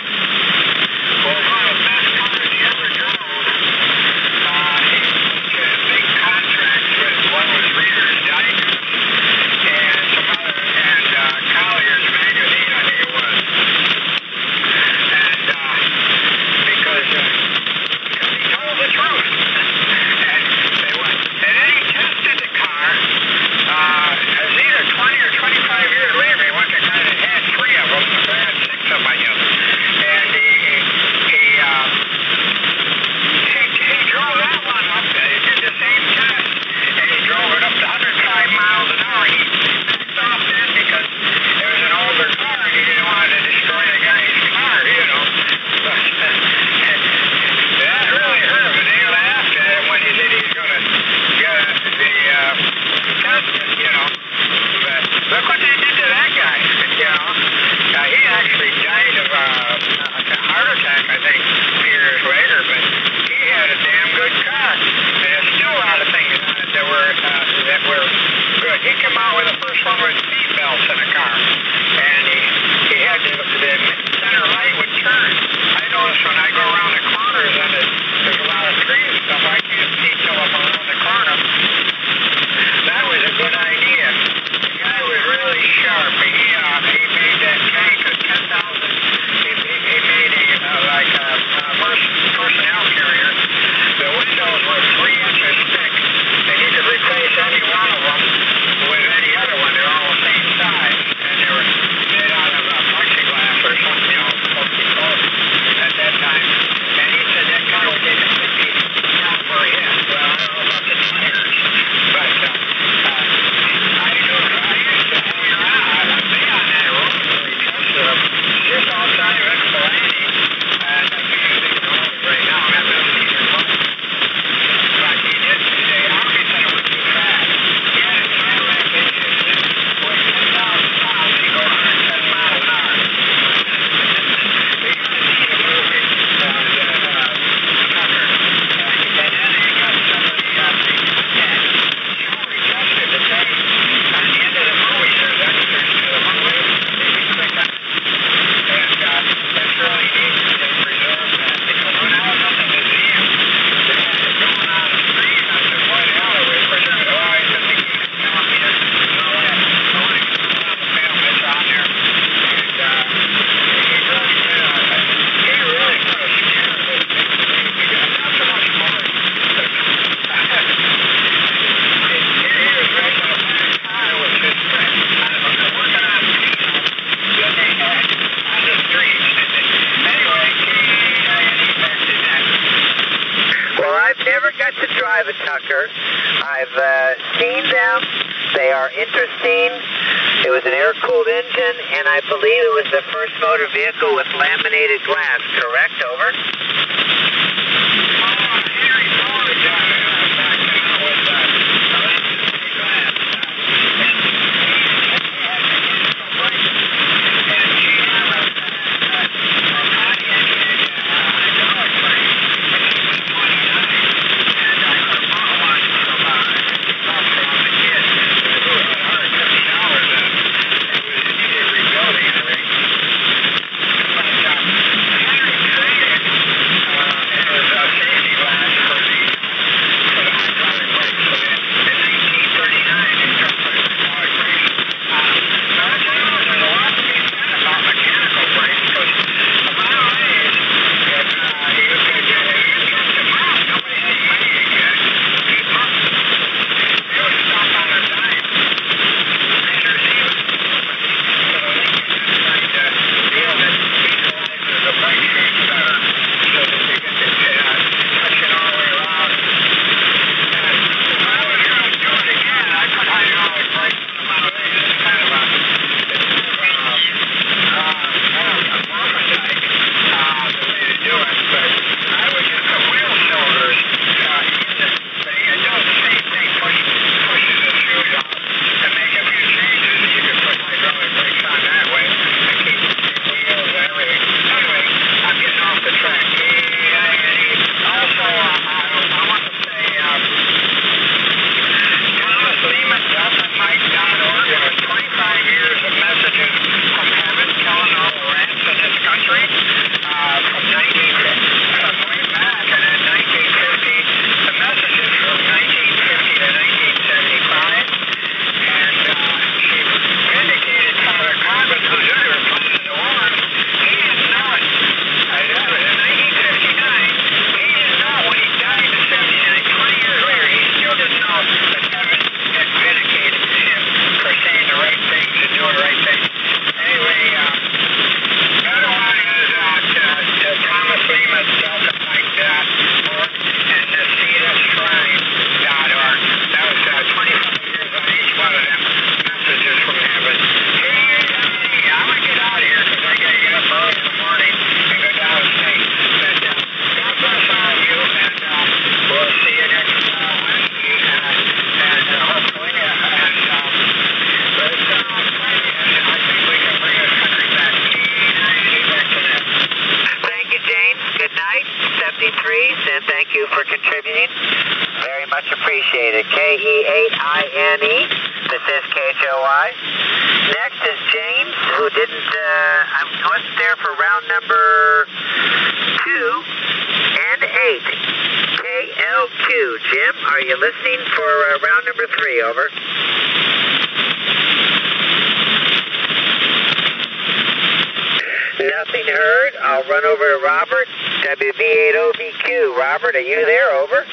Well, one of the best cars he ever drove. Uh, he Tucker. I've uh, seen them. They are interesting. It was an air-cooled engine, and I believe it was the first motor vehicle with laminated glass. Correct? Over. And thank you for contributing. Very much appreciated. K E eight I N E. This is K H O I. Next is James, who didn't, uh, I wasn't there for round number two and eight. K L Q. Jim, are you listening for uh, round number three? Over. Nothing heard. I'll run over to Robert. W B eight O V Q. Robert, are you there? Over.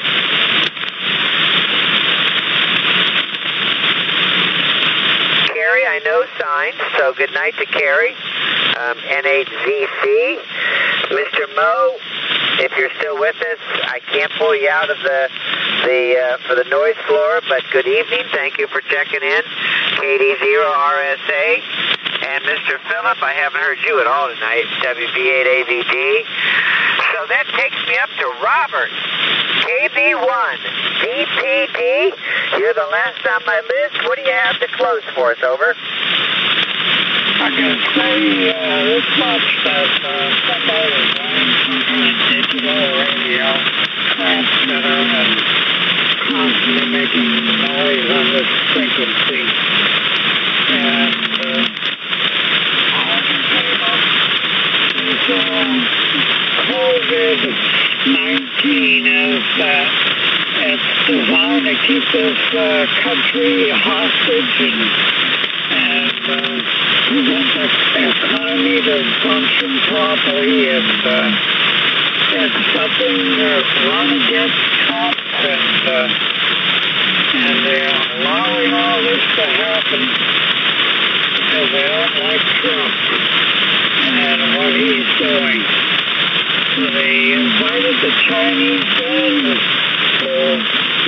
Carrie, I know signs, so good night to Carrie. Um, N eight Z C. Mister Moe, if you're still with us, I can't pull you out of the the uh, for the noise floor, but good evening. Thank you for checking in. K D zero R S A. And Mister Phillip, I haven't heard you at all tonight, W B eight A V D. So that takes me up to Robert, K B one, D P D. You're the last on my list. What do you have to close for us? Over. I can say uh, this much that uh, somebody is running some kind of digital radio transmitter and constantly making noise on this frequency. And uh, all I can say about this uh, COVID nineteen is that it's designed to keep this uh, country hostage and, and uh, prevent the economy to function properly. And uh, it's something that run against Trump, and, uh, and they're allowing all this to happen because they don't like Trump and what he's doing. So they invited the Chinese in to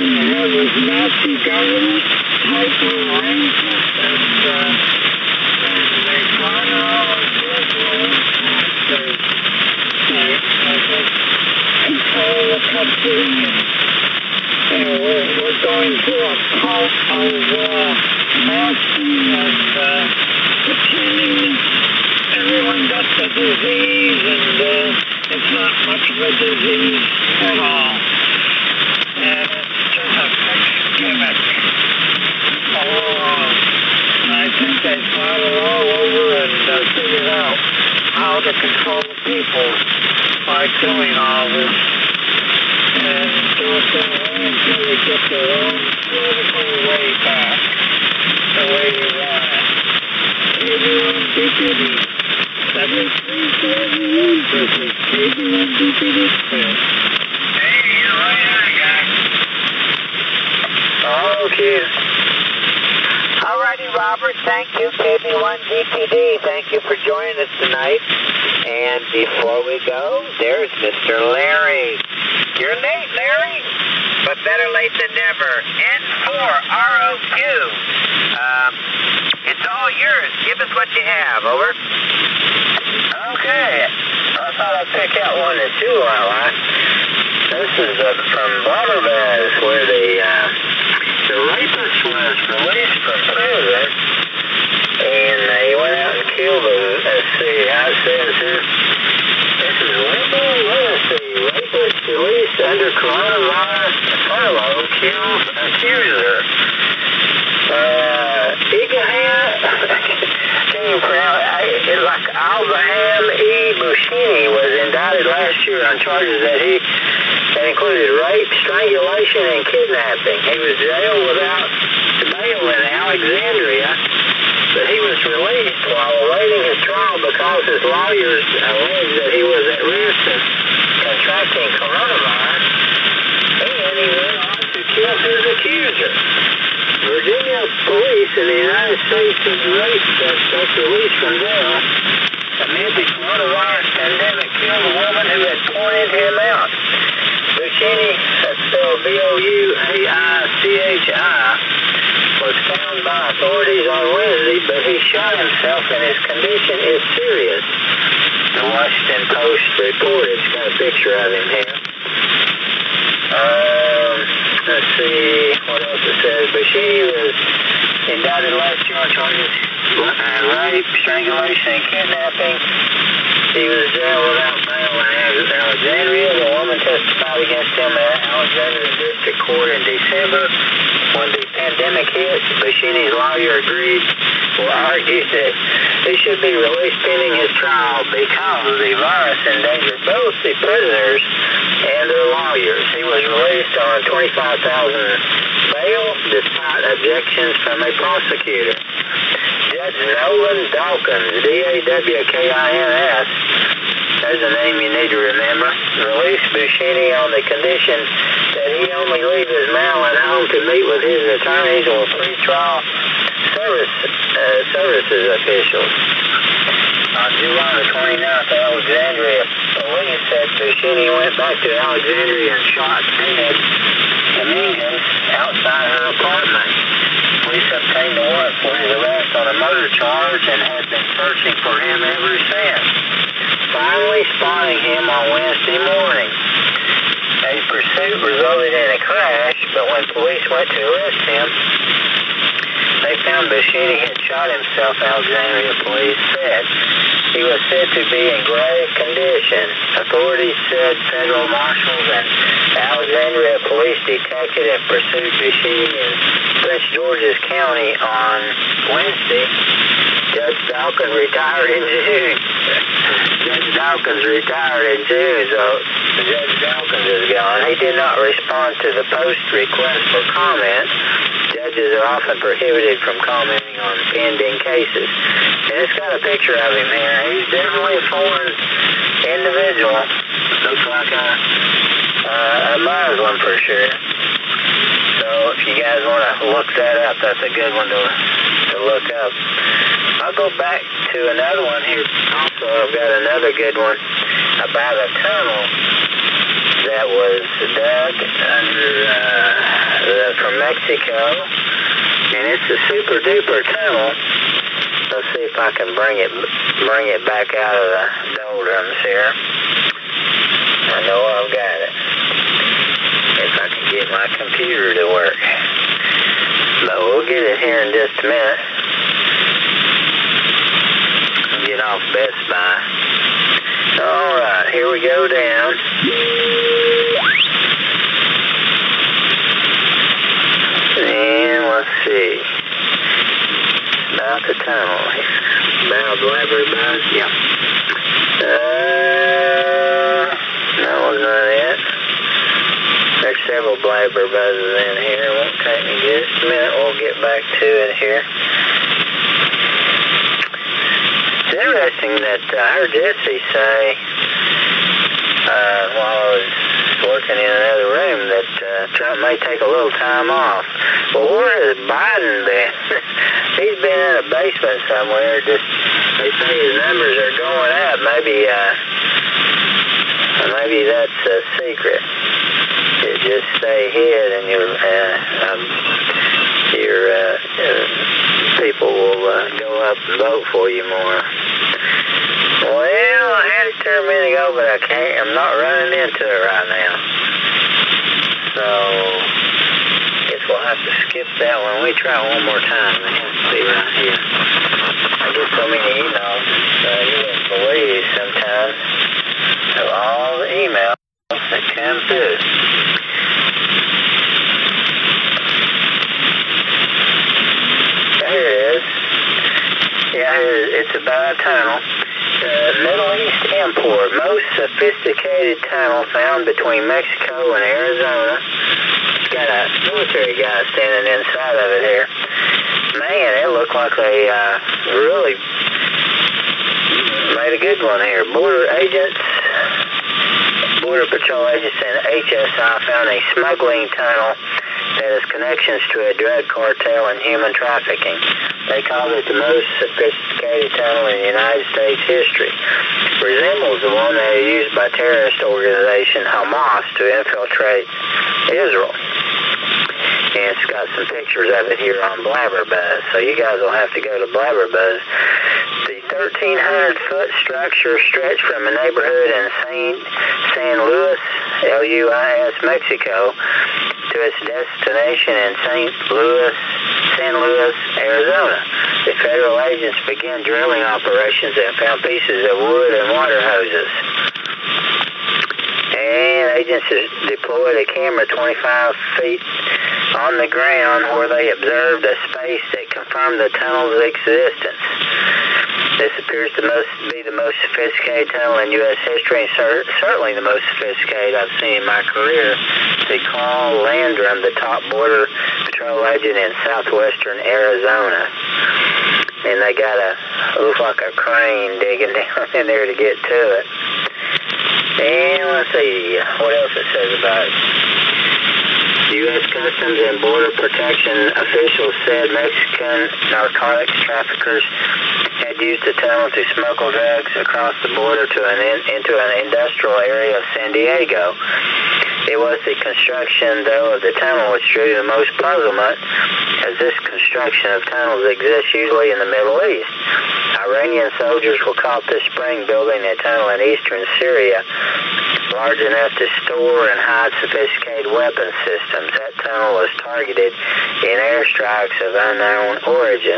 government making arrangements and, uh, and they try to all good ways to, uh, control the country. And we're, we're going through a pulse of uh, marching and uh, pretending everyone got the disease, and uh, it's not much of a disease at all. And it's just a fixed gimmick. Oh, I think they thought it all over and uh, figured out how to control the people by doing all this. And do it their way until they get their own political way back, the way you want it. Everyone D P D. seventy-three seventy-one, everyone D P D. Hey, you're right on, guy. Okay. Alrighty, Robert. Thank you, K B one D P D. Thank you for joining us tonight. And before we go, there's Mister Larry. You're late, Larry, but better late than never. N four R O Q. Um, it's all yours. Give us what you have. Over. Okay. I thought I'd pick out one or two I like. This is uh, from Bomberbaz, where the, uh, the rapist was released from prison, and uh, he went out and killed him. Let's see how it says here. This is Limbo Lunacy. Rapist released under coronavirus furlough kills accuser. Uh, Igaham, can you pronounce it? Like Abraham E. Bushini was indicted last year on charges that he that included rape, strangulation, and kidnapping. He was jailed without bail in Alexandria, but he was released while awaiting his trial because his lawyers alleged that he was at risk of contracting coronavirus, and he went on to kill his accuser. Virginia police in the United States have released suspect released from jail amid the coronavirus pandemic killed a woman who had pointed him out. Bushini, that's spelled B O U A I C H I, was found by authorities on Wednesday, but he shot himself and his condition is serious. The Washington Post reported, it's got a picture of him here. Um, let's see what else it says. Bushini was indicted last year on charges of rape, strangulation, and kidnapping. He was jailed without bail in Alexandria. The woman testified against him at Alexandria District Court in December. When the pandemic hit, Bushini's lawyer agreed or argued that he should be released pending his trial because the virus endangered both the prisoners and their lawyers. He was released on twenty-five thousand dollars bail despite objections from a prosecutor. Judge Nolan Dawkins, D A W K I N S, there's a name you need to remember, released Bushini on the condition that he only leave his Maryland home to meet with his attorneys or pretrial service, uh, services officials. On July the twenty-ninth, Alexandria police said Bushini went back to Alexandria and shot dead Dominguez outside her apartment. Police obtained a warrant for his arrest on a murder charge and had been searching for him ever since, finally spotting him on Wednesday morning. A pursuit resulted in a crash, but when police went to arrest him, they found Bushini had shot himself, Alexandria police said. He was said to be in grave condition. Authorities said federal marshals and Alexandria police detected and pursued Bushini in Prince George's County on Wednesday. Judge Dawkins retired in June. Judge Dawkins retired in June, so Judge Dawkins is gone. He did not respond to the Post request for comment. Judges are often prohibited from commenting on pending cases. And it's got a picture of him here. He's definitely a foreign individual. Looks like a, uh, a Muslim for sure. So if you guys want to look that up, that's a good one to, to look up. I'll go back to another one here. Also, I've got another good one about a tunnel that was dug under uh, the, from Mexico, and it's a super duper tunnel. Let's see if I can bring it bring it back out of the doldrums here. I know I've got it. If I can get my computer to work. But we'll get it here in just a minute. Get off Best Buy. Alright, here we go down. And let's see. About the tunnel. About Blackberry Buzz? Yeah. Uh, that was not it. There's several Blackberry Buzzes in here. It won't take me just a minute. We'll get back to it here. It's interesting that uh, I heard Jesse say, uh, while I was working in another room, that uh, Trump may take a little time off. Well, where has Biden been? He's been in a basement somewhere. Just they say his numbers are going up. Maybe, uh, maybe that's a secret. You just stay hid, and your uh, um, your uh, uh, people will uh, go up and vote for you more. Well, I had it there a minute ago, but I can't. I'm not running into it right now. So, guess we'll have to skip that one. We try one more time. It has to be right here. I get so many emails, uh, you wouldn't believe sometimes of all the emails that come through. There it is. Yeah, it's about a tunnel. Uh, Middle East import, most sophisticated tunnel found between Mexico and Arizona. It's got a military guy standing inside of it here. Man, it looked like they uh, really made a good one here. Border agents, Border Patrol agents and H S I found a smuggling tunnel that has connections to a drug cartel and human trafficking. They call it the most sophisticated tunnel in United States history. Resembles the one that is used by terrorist organization Hamas to infiltrate Israel. And it's got some pictures of it here on Blabberbuzz, so you guys will have to go to Blabberbuzz. The thirteen hundred foot structure stretched from a neighborhood in Saint San Luis, L U I S, Mexico, to its destination in Saint Louis, San Luis, Arizona. The federal agents began drilling operations and found pieces of wood and water hoses. And agents deployed a camera twenty-five feet on the ground where they observed a space that confirmed the tunnel's existence. This appears to most be the most sophisticated tunnel in U S history, and cer- certainly the most sophisticated I've seen in my career. They call Landrum the top border patrol agent in southwestern Arizona. And they got a, looks like a crane digging down in there to get to it. And let's see what else it says about it. U S Customs and Border Protection officials said Mexican narcotics traffickers had used the tunnel to smuggle drugs across the border to an in, into an industrial area of San Diego. It was the construction, though, of the tunnel which drew the most puzzlement, as this construction of tunnels exists usually in the Middle East. Iranian soldiers were caught this spring building a tunnel in eastern Syria large enough to store and hide sophisticated weapon systems. That tunnel was targeted in airstrikes of unknown origin.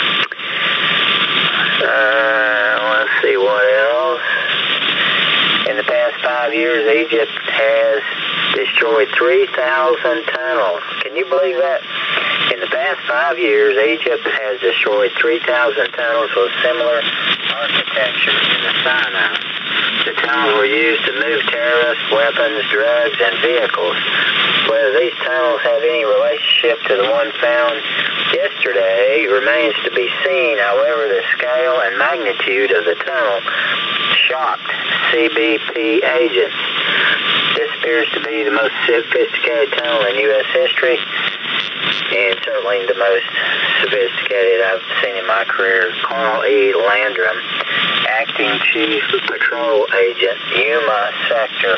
Uh, let's see what else. In the past five years, Egypt has destroyed three thousand tunnels. Can you believe that? In the past five years, Egypt has destroyed three thousand tunnels with similar architecture in the Sinai. The tunnels were used to move terrorists, weapons, drugs, and vehicles. Whether these tunnels have any relationship to the one found yesterday remains to be seen. However, the scale and magnitude of the tunnel shocked C B P agents. This appears to be the most sophisticated tunnel in U S history, and certainly the most sophisticated I've seen in my career, Carl E. Landrum, Acting Chief Patrol Agent, Yuma Sector,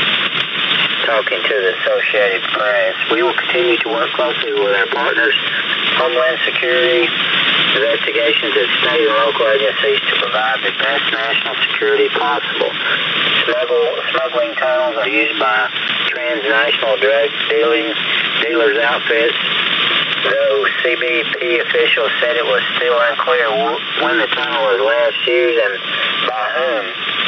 talking to the Associated Press. We will continue to work closely with our partners, Homeland Security, investigations at state and local agencies to provide the best national security possible. Smuggle, smuggling tunnels are used by transnational drug dealing dealers' outfits, though C B P officials said it was still unclear when the tunnel was last used and by whom.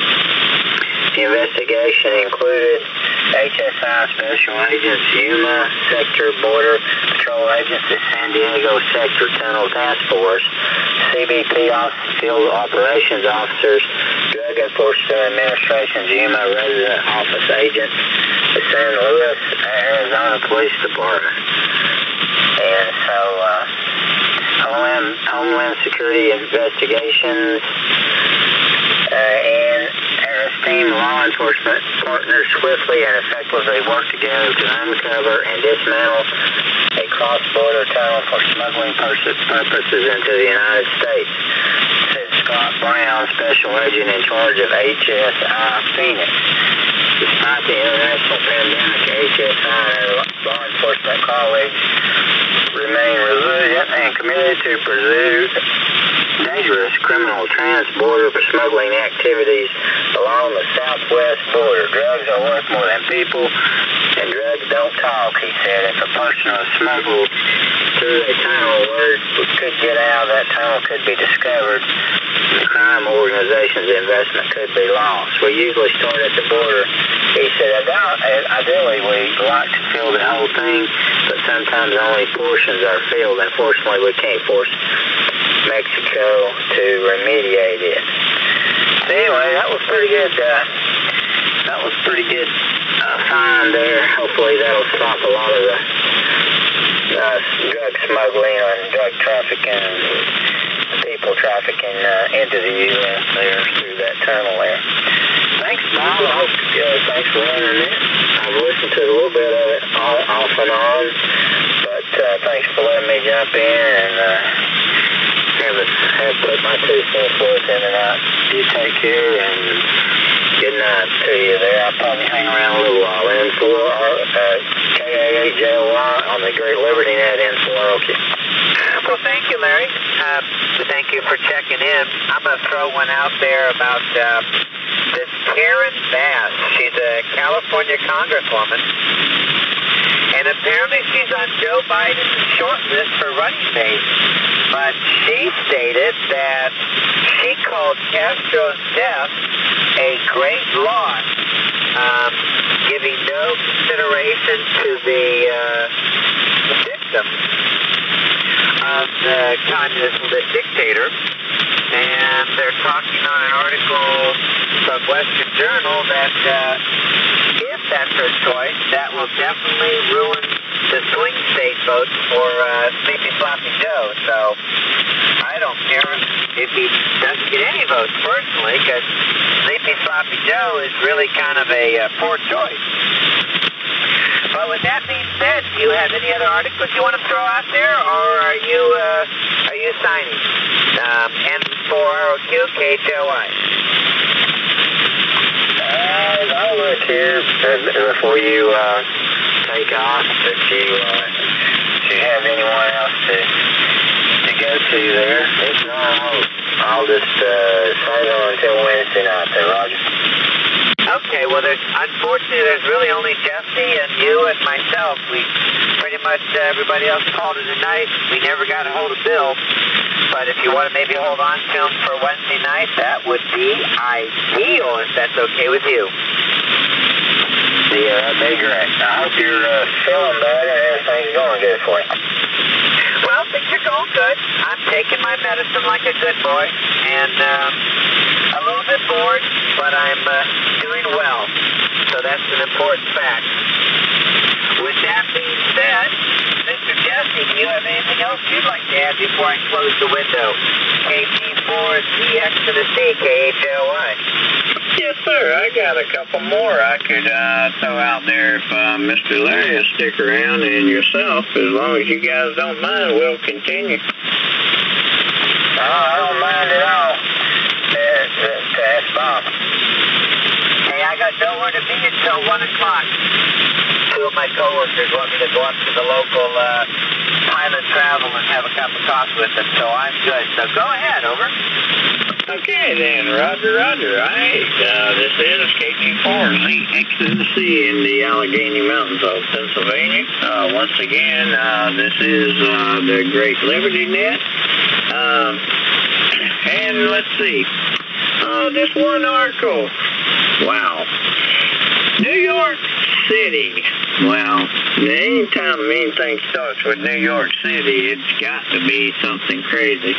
The investigation included H S I Special Agents, Yuma Sector Border Patrol Agents, the San Diego Sector Tunnel Task Force, C B P Field Operations Officers, Drug Enforcement Administration's Yuma Resident Office Agents, the San Luis, Arizona Police Department. And so, uh, Homeland, Homeland Security Investigations, uh, and our esteemed law enforcement partners swiftly and effectively work together to uncover and dismantle a cross-border tunnel for smuggling purposes into the United States, said Scott Brown, Special Agent in charge of H S I Phoenix. Despite the international pandemic, H S I and law enforcement colleagues remain resilient and committed to pursue dangerous criminal trans-border smuggling activities along the southwest border. Drugs are worth more than people, and drugs don't talk, he said. If a person was smuggled through a tunnel, word could get out, that tunnel could be discovered, the crime organization's investment could be lost. We usually start at the border, he said. Ideally, we like to fill the whole thing, but sometimes only portions are filled. Unfortunately, we can't force Mexico to remediate it. So anyway, that was pretty good. Uh, that was pretty good uh, find there. Hopefully, that'll stop a lot of the uh, drug smuggling and drug trafficking, people trafficking uh, into the U S there through that tunnel there. Thanks, Bob. I hope, uh, thanks for running it. I've listened to a little bit of it all, off and on, but uh, thanks for letting me jump in and uh, have, it, have put my two cents worth in and out. You take care and good night to you there. I'll probably hang around a little while. N four uh, K A H L Y on the Great Liberty Net N four Okie. Well, thank you, Larry. Uh, thank you for checking in. I'm going to throw one out there about uh, this Karen Bass. She's a California congresswoman, and apparently she's on Joe Biden's short list for running mate. But she stated that she called Castro's death a great loss, um, giving no consideration to the uh, victims of the communist dictator. And they're talking on an article from Western Journal that uh, if that's her choice, that will definitely ruin the swing state votes for uh, Sleepy Sloppy Joe. So I don't care if he doesn't get any votes personally, because Sleepy Sloppy Joe is really kind of a uh, poor choice. But with that being said, do you have any other articles you want to throw out there, or are you uh, are you signing? Um, N four R O Q K H L Y. Uh, I'll look here before you uh, take off. If you uh, if you have anyone else to to go to there, if not, I'll, I'll just uh, sign on until Wednesday night there, Roger. Okay, well, there's unfortunately there's really only Jesse and you and myself. We pretty much uh, everybody else called it a night. We never got a hold of Bill, but if you want to maybe hold on to him for Wednesday night, that would be ideal if that's okay with you. Yeah, that'd be great. I hope you're uh, feeling better and everything's going good for you. Well, things are going good. I'm taking my medicine like a good boy, and um, a little bit bored, but I'm uh, doing well. So that's an important fact. With that being said, Mister Jesse, do you have anything else you'd like to add before I close the window? K G four Z X to the C, K H L Y. Yes, sir. sure. I got a couple more I could uh, throw out there if uh, Mister Larry will stick around, and yourself, as long as you guys don't mind, we'll continue. Oh, I don't mind at all. There's uh, ask Bob. Hey, I got nowhere to be until one o'clock. Two of my coworkers want me to go up to the local uh, Pilot Travel and have a cup of coffee with them, so I'm good. So go ahead, over. Okay, then. Roger, roger. All right. Uh, this is K G four Z X N C in the Allegheny Mountains of Pennsylvania. Uh, once again, uh, this is uh, the Great Liberty Net. Um, and let's see. Oh, this one article. Wow. New York City. Well, anytime anything starts with New York City, it's got to be something crazy.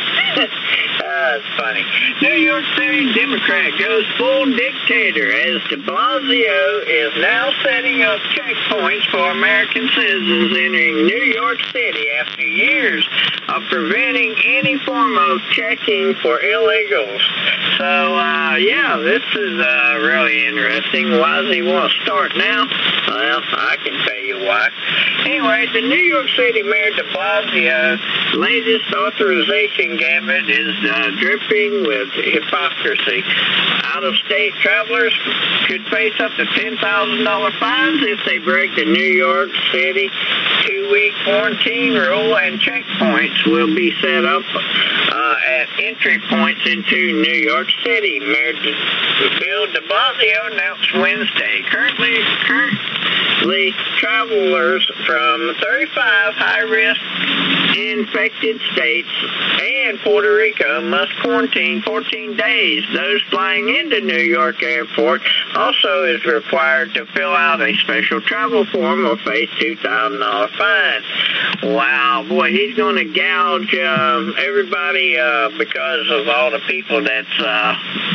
Ah, it's funny. New York City Democrat goes full dictator as de Blasio is now setting up checkpoints for American citizens entering New York City after years of preventing any form of checking for illegals. So, uh, yeah, this is uh, really interesting. Why does he want to start now? Well, I can tell you why. Anyway, the New York City Mayor de Blasio's latest authorization gambit is uh, dripping with hypocrisy. Out-of-state travelers could face up to ten thousand dollars fines if they break the New York City two-week quarantine rule, and checkpoints will be set up uh, at entry points into New York City. Mayor Bill de Blasio announced Wednesday. Currently, currently, travelers from thirty-five high-risk infected states and Puerto Rico must quarantine fourteen days. Those flying into New York Airport also is required to fill out a special travel form or face two thousand dollars fine. Wow, boy, he's going to gouge uh, everybody uh, because of all the people that's uh,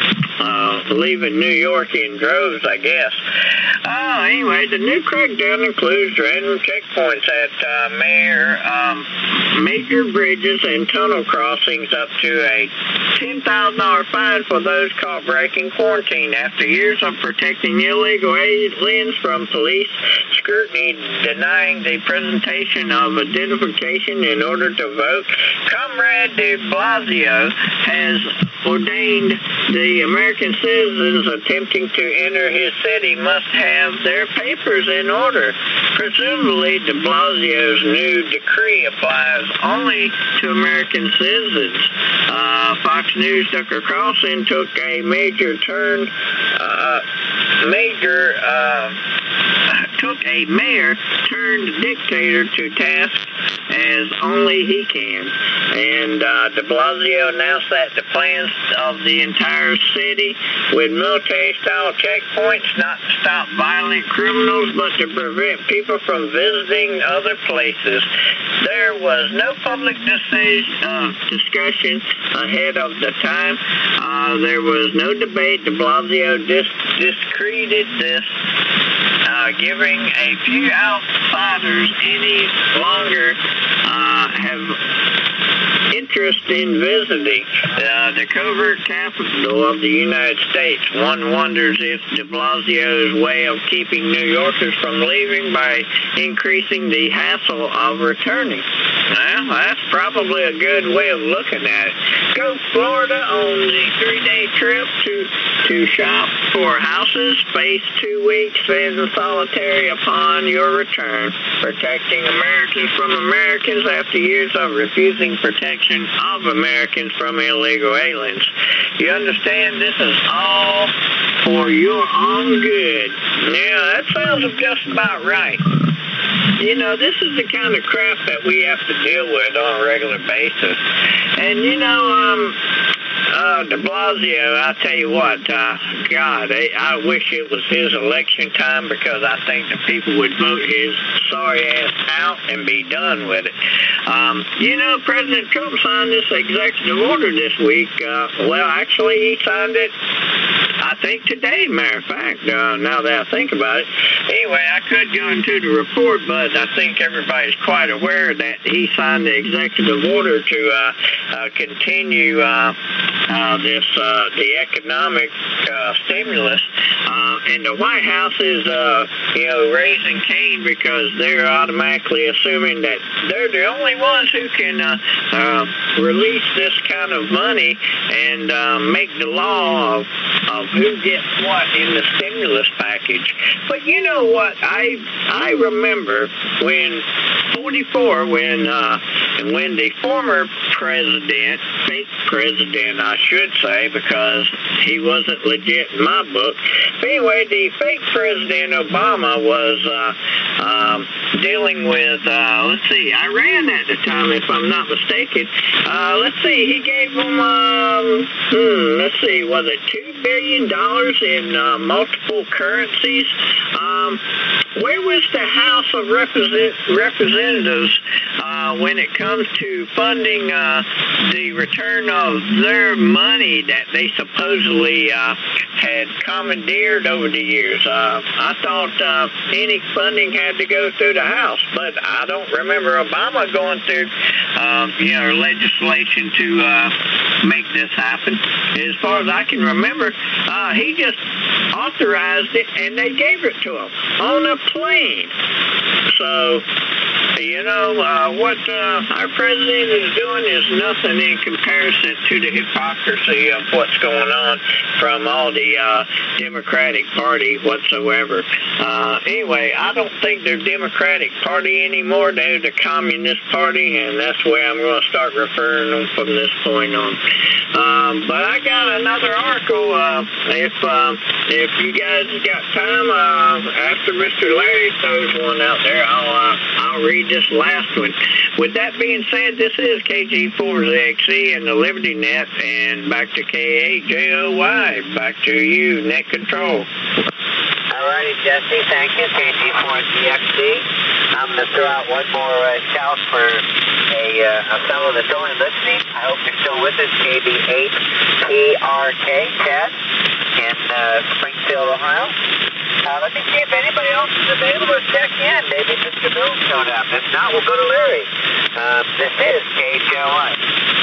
uh, leaving New York in droves, I guess. Oh, anyway, the new crackdown includes random checkpoints at uh, major, um, major bridges and tunnel crossings, up to a ten thousand dollars fine for those caught breaking quarantine. After years of protecting illegal aliens from police scrutiny, denying the presentation of identification in order to vote, Comrade de Blasio has ordained the American citizens attempting to enter his city must have their papers in order. Presumably, de Blasio's new decree applies only to American citizens. Uh, Fox News took a cross and took a major turn, uh, major, uh, took a mayor turned dictator to task as only he can. And uh, de Blasio announced that the plans of the entire city with military-style checkpoints, not to stop violent criminals, but to prevent people from visiting other places. There was no public decision, uh, discussion ahead of the time. Uh, there was no debate. De Blasio dis- discredited this, uh, giving a few outsiders any longer uh, have interest in visiting uh, the covert capital of the United States. One wonders if de Blasio's way of keeping New Yorkers from leaving by increasing the hassle of returning. Well, that's probably a good way of looking at it. Go to Florida on the three-day trip to, to shop for houses. Space two weeks in solitary upon your return. Protecting Americans from Americans after years of refusing protection of Americans from illegal aliens. You understand, this is all for your own good. Now, that sounds just about right. You know, this is the kind of crap that we have to deal with on a regular basis. And, you know, um, uh, de Blasio, I'll tell you what, uh, God, I, I wish it was his election time, because I think the people would vote his sorry ass out and be done with it. Um, you know, President Trump signed this executive order this week. Uh, well, actually, he signed it, I think, today, matter of fact, uh, now that I think about it. Anyway, I could go into the report, but I think everybody's quite aware that he signed the executive order to uh, uh, continue uh, uh, this uh, the economic uh, stimulus and the White House is, uh, you know, raising Cain because they're automatically assuming that they're the only ones who can uh, uh, release this kind of money and uh, make the law of, of who gets what in the stimulus package. But you know what? I I remember when forty-four, when uh, when the former president, fake president, I should say, because he wasn't legit in my book. But anyway, the fake President Obama was uh, um, dealing with, uh, let's see, Iran at the time, if I'm not mistaken. Uh, let's see, he gave them, um, hmm, let's see, was it two billion dollars in uh, multiple currencies? Um, where was the House of Represent- Representatives uh, when it comes to funding uh, the return of their money that they supposedly uh, had commandeered over the years? Uh, I thought uh, any funding had to go through the House, but I don't remember Obama going through, uh, you know, legislation to uh, make this happen. As far as I can remember, uh, he just authorized it, and they gave it to him on a plane. So, you know, uh, what uh, our president is doing is nothing in comparison to the hypocrisy of what's going on from all the uh, Democratic Party whatsoever. Uh, anyway, I don't think they're Democratic Party anymore. They're the Communist Party, and that's the way I'm going to start referring them from this point on. Um, but I got another article. Uh, if uh, if you guys got time, uh, after Mister Larry throws one out there, I'll uh, I'll read this last one. With that being said, this is K G four Z X C and the Liberty Net, and back to K A J O Y. Back to you, Net Control. All righty, Jesse. Thank you, K G four Z X C. I'm going to throw out one more uh, shout for a, uh, a fellow that's only listening. I hope you're still with us, K B eight P R K, Ted, in uh, Springfield, Ohio. Uh, let me see if anybody else is available to check in. Maybe Mister Bill showed up. If not, we'll go to Larry. Uh, this is K J O I.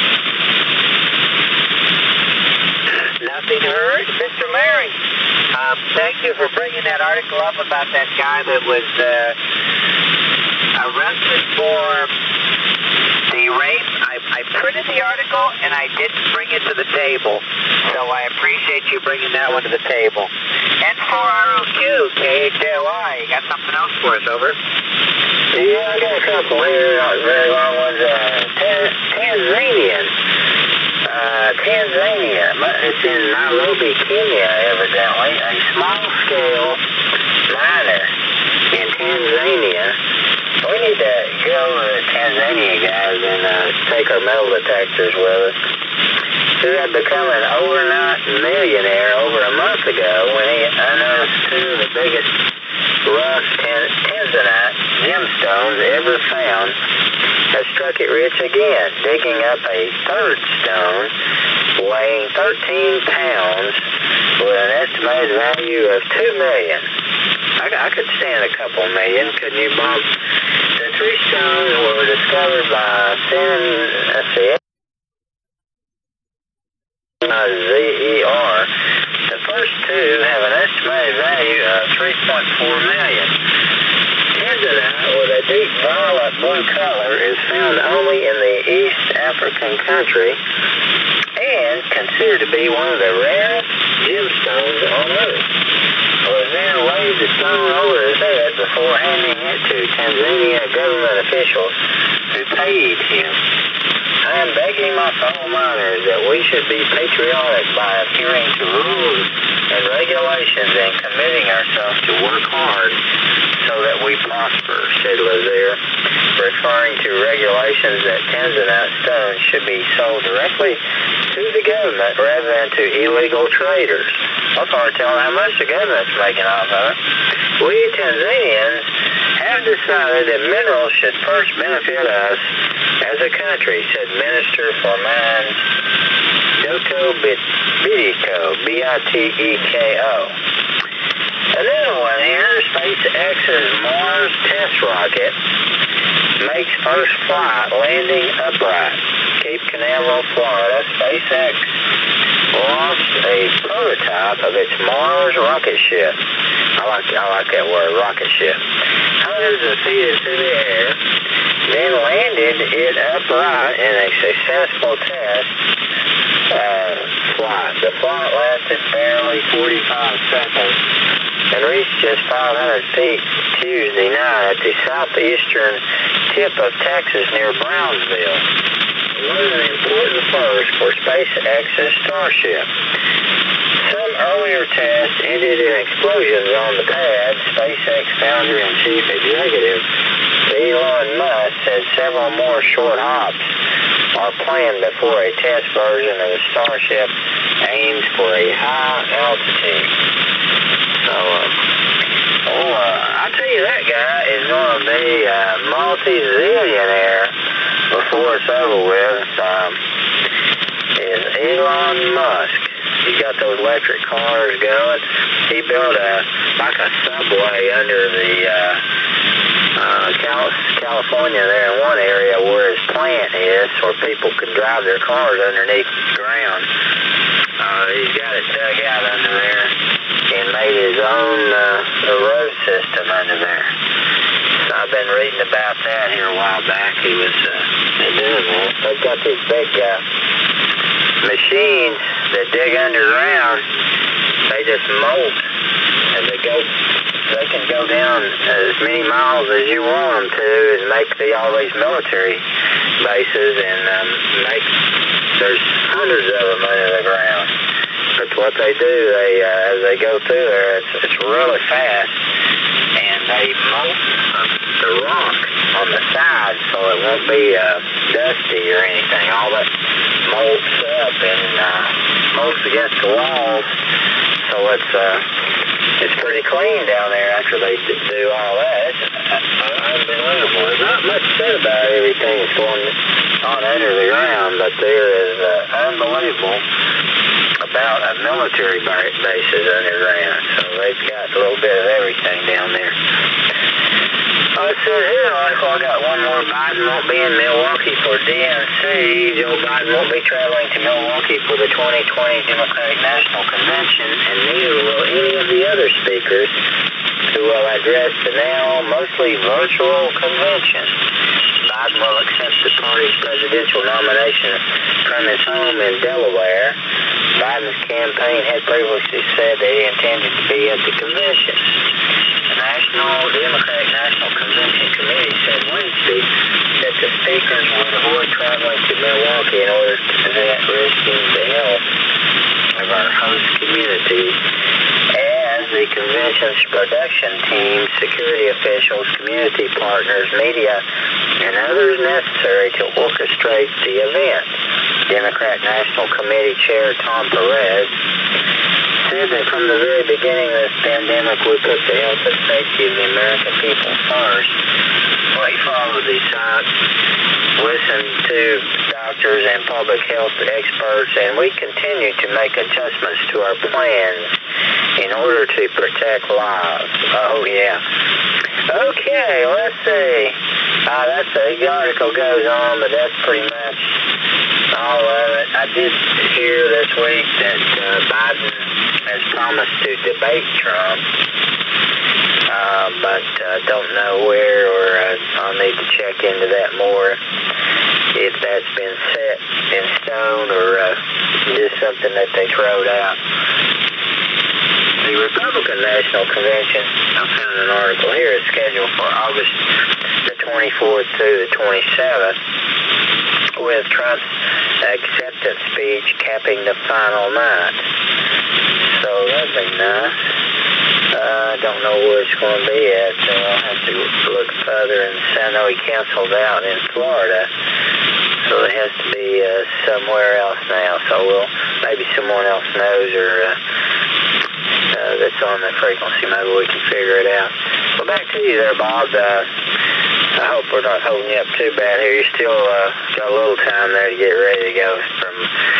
Nothing heard? Mister Larry, um, thank you for bringing that article up about that guy that was uh, arrested for the rape. I, I printed the article, and I didn't bring it to the table. So I appreciate you bringing that one to the table. And for R O Q, K H L I, you got something else for us, over? Yeah, I got a couple here, not very long ones. Uh, Tan- Tanzanian. Uh, Tanzania. It's in Nairobi, Kenya, evidently. A small-scale miner in Tanzania. We need to go to Tanzania, guys, and uh, take our metal detectors with us. He had become an overnight millionaire over a month ago when he unearthed two of the biggest rough tan- tanzanite gemstones ever found. Has struck it rich again, digging up a third stone weighing thirteen pounds with an estimated value of two million dollars. I, I could stand a couple million, couldn't you, Bob? The three stones were discovered by Sin, let's see, Z E R. The first two have an estimated value of three point four million dollars. Tanzanite with a deep violet blue color is found only in the East African country and considered to be one of the rarest gemstones on Earth. Lazier waved the stone over his head before handing it to Tanzania government officials who paid him. I am begging my fellow miners that we should be patriotic by adhering to rules and regulations and committing ourselves to work hard so that we prosper, said Lazier, referring to regulations that Tanzanite stones should be sold directly to the government rather than to illegal traders. That's hard to tell how much the government's making off of it. We Tanzanians have decided that minerals should first benefit us as a country, said Minister for Mines Doto Bideko, B I T E K O. Another one here, SpaceX's Mars test rocket makes first flight landing upright. Cape Canaveral, Florida, SpaceX launched a prototype of its Mars rocket ship. I like I like that word, rocket ship. Hundreds of feet into the air, then landed it upright in a successful test uh, flight. The flight lasted barely forty-five seconds and reached just five hundred feet Tuesday night at the southeastern tip of Texas near Brownsville. An important first for SpaceX's Starship. Some earlier tests ended in explosions on the pad. SpaceX founder and chief executive Elon Musk said several more short hops are planned before a test version of the Starship aims for a high altitude. So, uh, oh, uh, I tell you, that guy is going to be a multi-zillionaire before it's over with. Um, is Elon Musk. He's got those electric cars going. He built a like a subway under the uh, uh, Cal- California there in one area where his plant is, where people can drive their cars underneath the ground. Uh, he's got it dug out under there and made his own uh, road system under there. So I've been reading about that here a while back. He was uh, doing that. They've got these big uh, machines that dig underground. They just molt, and they go. They can go down as many miles as you want them to, and make the, all these military bases, and um, make. There's hundreds of them under the ground. But what they do, they uh, as they go through there, it's, it's really fast, and they molt the rock on the side so it won't be uh, dusty or anything. All that molts up and uh, molts against the walls, so it's uh, it's pretty clean down there after they do all that. It's uh, unbelievable. There's not much said about everything that's going on under the ground, but there is uh, unbelievable about a military bases underground. So they've got a little bit of everything down there. I said here, article, I got one more. Biden won't be in Milwaukee for D N C. Joe Biden won't be traveling to Milwaukee for the twenty twenty Democratic National Convention, and neither will any of the other speakers who will address the now mostly virtual convention. Biden will accept the party's presidential nomination from his home in Delaware. Biden's campaign had previously said that he intended to be at the convention. The National Democratic National Convention Committee said Wednesday that the speakers would avoid traveling to Milwaukee in order to prevent risking the health of our host community, as the convention's production team, security officials, community partners, media, and others necessary to orchestrate the event. Democrat National Committee Chair Tom Perez said that from the very beginning of this pandemic, we put the health and safety of the American people first. We followed these signs, listened to doctors and public health experts, and we continue to make adjustments to our plans in order to protect lives. Oh, yeah. Okay, let's see. Uh, that's the article goes on, but that's pretty much all of it. I did hear this week that uh, Biden has promised to debate Trump, uh, but uh, don't know where, or uh, I'll need to check into that more, if that's been set in stone or uh, just something that they throwed out. The Republican National Convention, I found an article here, is scheduled for August the twenty-fourth through the twenty-seventh, with Trump's acceptance speech capping the final night. So that'd be nice. Uh, I don't know where it's going to be at, so I'll have to look further. And I know he canceled out in Florida, so it has to be uh, somewhere else now. So we'll, maybe someone else knows, or uh, uh, that's on the frequency. Maybe we can figure it out. Well, back to you there, Bob. Uh, I hope we're not holding you up too bad here. You still uh, got a little time there to get ready to go from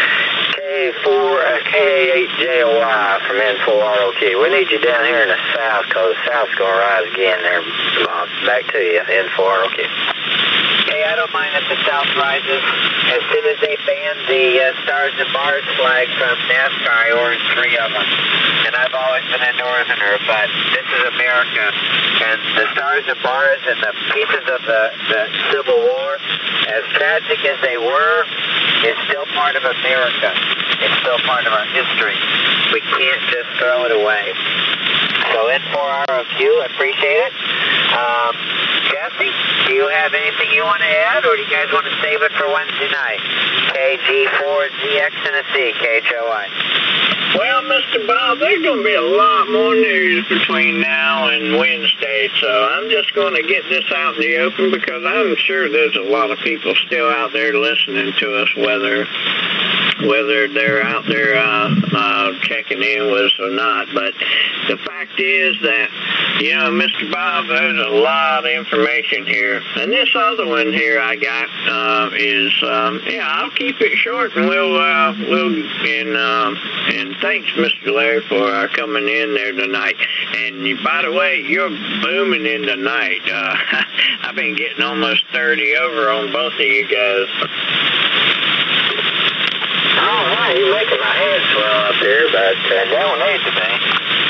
K four, uh, K eight J O Y from N four R O Q. We need you down here in the south, because the south's going to rise again there, Bob. Back to you, N four R O Q. Hey, I don't mind if the South rises. As soon as they banned the uh, Stars and Bars flag from NASCAR, I ordered three of them. And I've always been a Northerner, but this is America. And the Stars and Bars and the pieces of the, the Civil War, as tragic as they were, is still part of America. It's still part of our history. We can't just throw it away. So N four R O Q, I appreciate it. Um, Jesse, do you have anything you want to add, or do you guys want to save it for Wednesday night? K G four Z X and a C, K H O I. Well, Mister Bob, there's going to be a lot more news between now and Wednesday, so I'm just going to get this out in the open because I'm sure there's a lot of people still out there listening to us, whether whether they're out there uh, uh, checking in with us or not. But the fact is that, you know, Mister Bob, there's a lot of information here. And this other one here I got uh, is, um, yeah, I'll keep it short, and we'll, uh, we'll, and, um, and thanks, Mister Larry, for uh, coming in there tonight. And you, by the way, you're booming in tonight. Uh, I've been getting almost thirty over on both of you guys. All right, you're making my head swell up here, but uh, they don't need to be.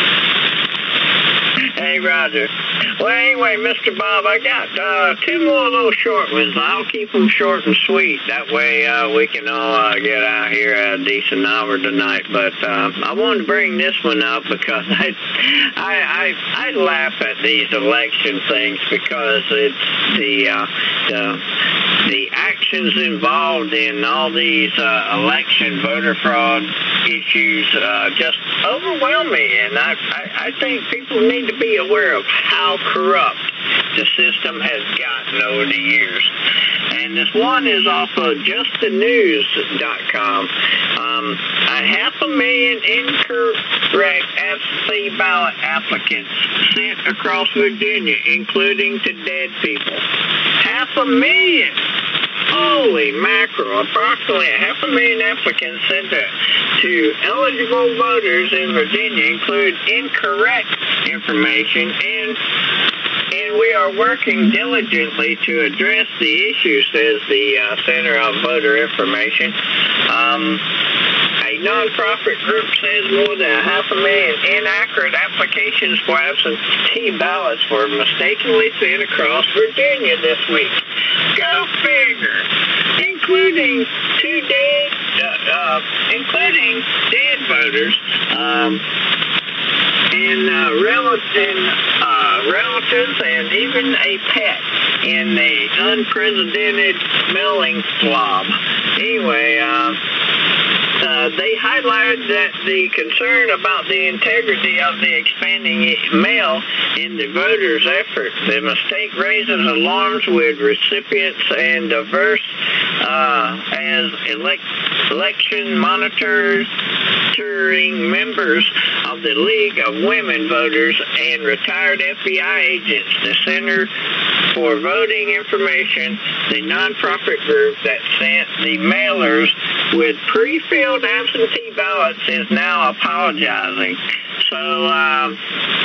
Hey, Roger. Well, anyway, Mister Bob, I got uh, two more little short ones. I'll keep them short and sweet. That way uh, we can all uh, get out here at a decent hour tonight. But uh, I wanted to bring this one up because I, I, I, I laugh at these election things because it's the, uh, the, the actions involved in all these uh, election voter fraud issues uh, just overwhelm me. And I, I, I think people need to be aware of how corrupt the system has gotten over the years. And this one is off of just the news dot com. Um, a half a million incorrect absentee ballot applicants sent across Virginia, including to dead people. Half a million! Holy mackerel. Approximately a half a million applicants sent to, to eligible voters in Virginia include incorrect information, and and we are working diligently to address the issue, says the uh, Center of Voter Information. Um, a nonprofit group says more than a half a million inaccurate applications for absentee ballots were mistakenly sent across Virginia this week. Go figure. Including two dead, uh, uh, including dead voters, um, and, uh, relatives, uh, relatives, and even a pet in the unprecedented mailing slob. Anyway, uh, Uh, they highlighted that the concern about the integrity of the expanding mail in the voters' effort. The mistake raises alarms with recipients and diverse uh, as elect election monitors, members of the League of Women Voters, and retired F B I agents. The Center for Voting Information, the nonprofit group that sent the mailers with pre-filled absentee ballots, is now apologizing. So, um,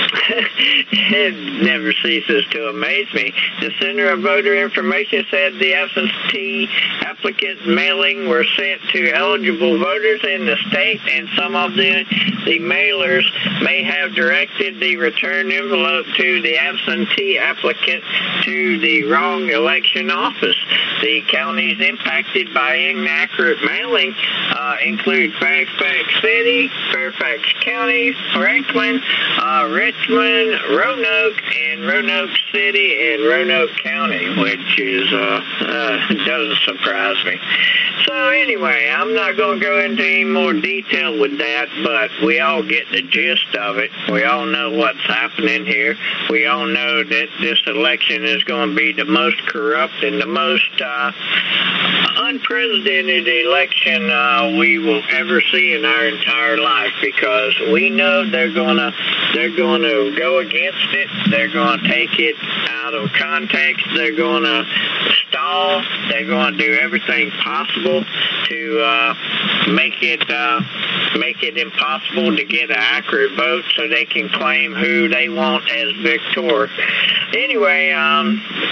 it never ceases to amaze me. The Center of Voter Information said the absentee applicant mailing were sent to eligible voters in the state, and some of the, the mailers may have directed the return envelope to the absentee applicant to the wrong election office. The counties impacted by inaccurate mailing uh, include Fairfax City, Fairfax County, Franklin, uh, Richmond, Roanoke, and Roanoke City and Roanoke County, which is uh, uh, doesn't surprise me. So anyway, I'm not going to go into any more detail with that, but we all get the gist of it. We all know what's happening here. We all know that this election is going to be the most corrupt and the most uh, unprecedented election uh, we will ever see in our entire life, because we know they're going to they're going to go against it. They're going to take it out of context. They're going to stall. They're going to do everything possible to uh, make it uh, make it impossible to get an accurate vote so they can claim who they want as victor. Anyway, um,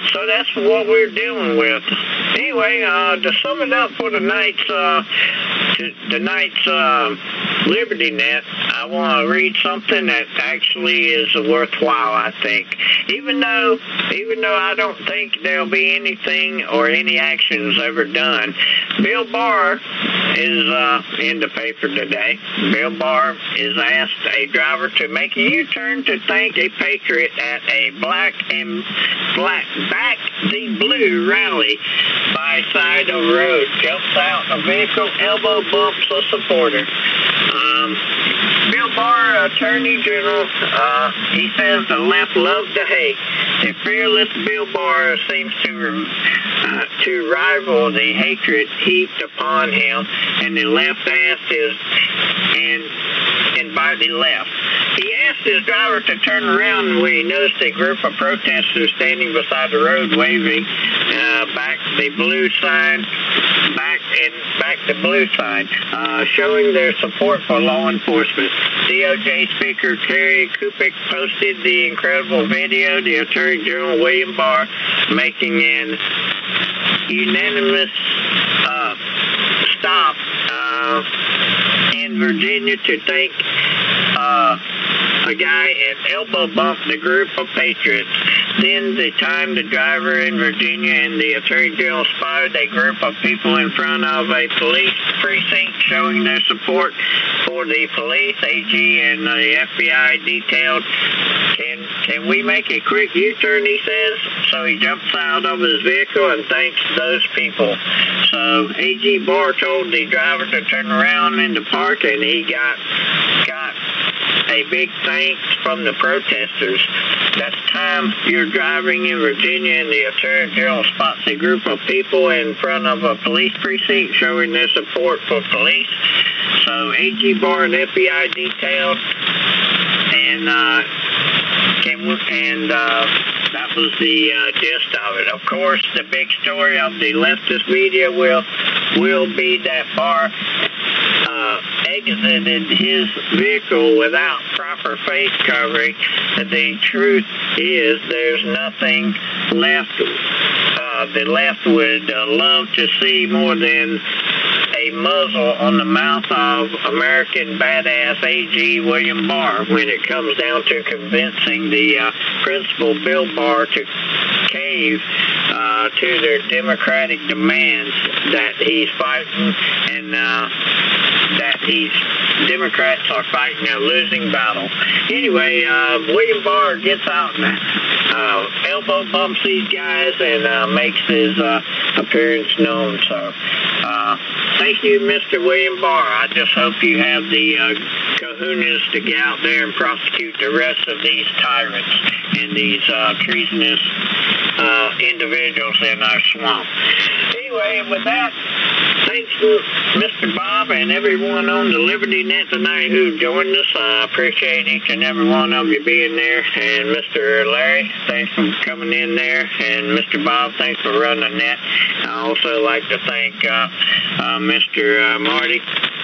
so that's what we're dealing with. Anyway, uh, to sum it up for tonight's uh, tonight's uh, Liberty Net, I want to read something that actually is worthwhile. I think, even though even though I don't think there'll be anything or any actions ever done, Bill Barr is uh, in the paper today. Bill Barr is asked a driver to make a U-turn to thank a patriot at a black and black back the blue rally by side of road. Jumps out a vehicle, elbow bumps a supporter. Um, Bill Barr, Attorney General, uh, he says the left loves to hate. The fearless Bill Barr seems to uh, to rival the hatred heaped upon him, and the left asked his and and by the left. He asked his driver to turn around when he noticed a group of protesters standing beside the road waving uh, back the blue sign, back and back the blue sign, uh, showing their support for law enforcement. D O J Speaker Terry Kupik posted the incredible video. The Attorney General William Barr making an unanimous uh, stop uh, in Virginia to thank uh, a guy and elbow bump the group of patriots. Then the time the driver in Virginia and the Attorney General spotted a group of people in front of a police precinct showing their support for the police. A G and the F B I detailed, can can we make a quick U-turn, he says. So he jumps out of his vehicle and thanks those people. So A G Barr told the driver to turn around in the park, and he got got a big thanks from the protesters. That's time you're driving in Virginia and the Attorney General spots a group of people in front of a police precinct showing their support for police. So A G Barr and F B I detailed, and uh, came, and uh, that was the uh, gist of it. Of course, the big story of the leftist media will will be that Barr uh, exited his vehicle without proper face covering. The truth is, there's nothing left. Uh, the left would uh, love to see more than a muzzle on the mouth of American badass A G William Barr when it comes down to convincing the uh, principal Bill Barr to cave uh, to their democratic demands that he's fighting, and uh, that he's Democrats are fighting a losing battle. Anyway, uh, William Barr gets out and uh, elbow bumps these guys and uh, makes his uh, appearance known. So, uh, thank you, Mister William Barr. I just hope you have the uh, kahunas to get out there and prosecute the rest of these tyrants and these uh, treasonous uh, individuals in our swamp. Anyway, with that, thanks to Mister Bob and everyone on the Liberty Net tonight who joined us. I appreciate each and every one of you being there. And Mister Larry, thanks for coming in there. And Mister Bob, thanks for running the net. I also like to thank uh, uh, Mister Uh, Marty,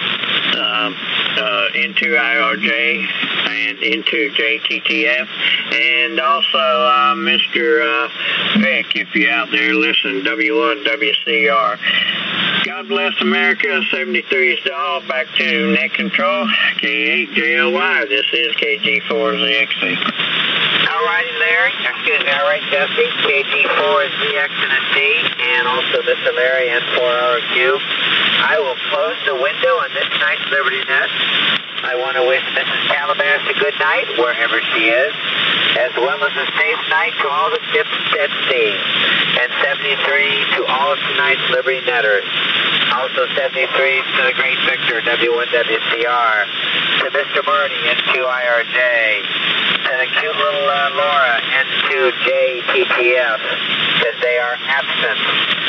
uh, uh, Into I R J and Into J T T F, and also uh, Mister Uh, Vic, if you're out there listening, W one W C R. God bless America. seventy-three is the all. Back to net control. K eight J L Y. This is K G four Z X C. All righty, Larry. Excuse me. All right, Jesse. K G four Z X and a D, and also Mister Larry and four hour Q. I will close the window on this night's Liberty Net. I want to wish Missus Calabash a good night, wherever she is, as well as a safe night to all the ships at sea, and seventy-three to all of tonight's Liberty Netters. Also seventy-three to the great Victor, W one W C R, to Mister Marty, N two I R J, to the cute little uh, Laura, N two J T T F, because they are absent.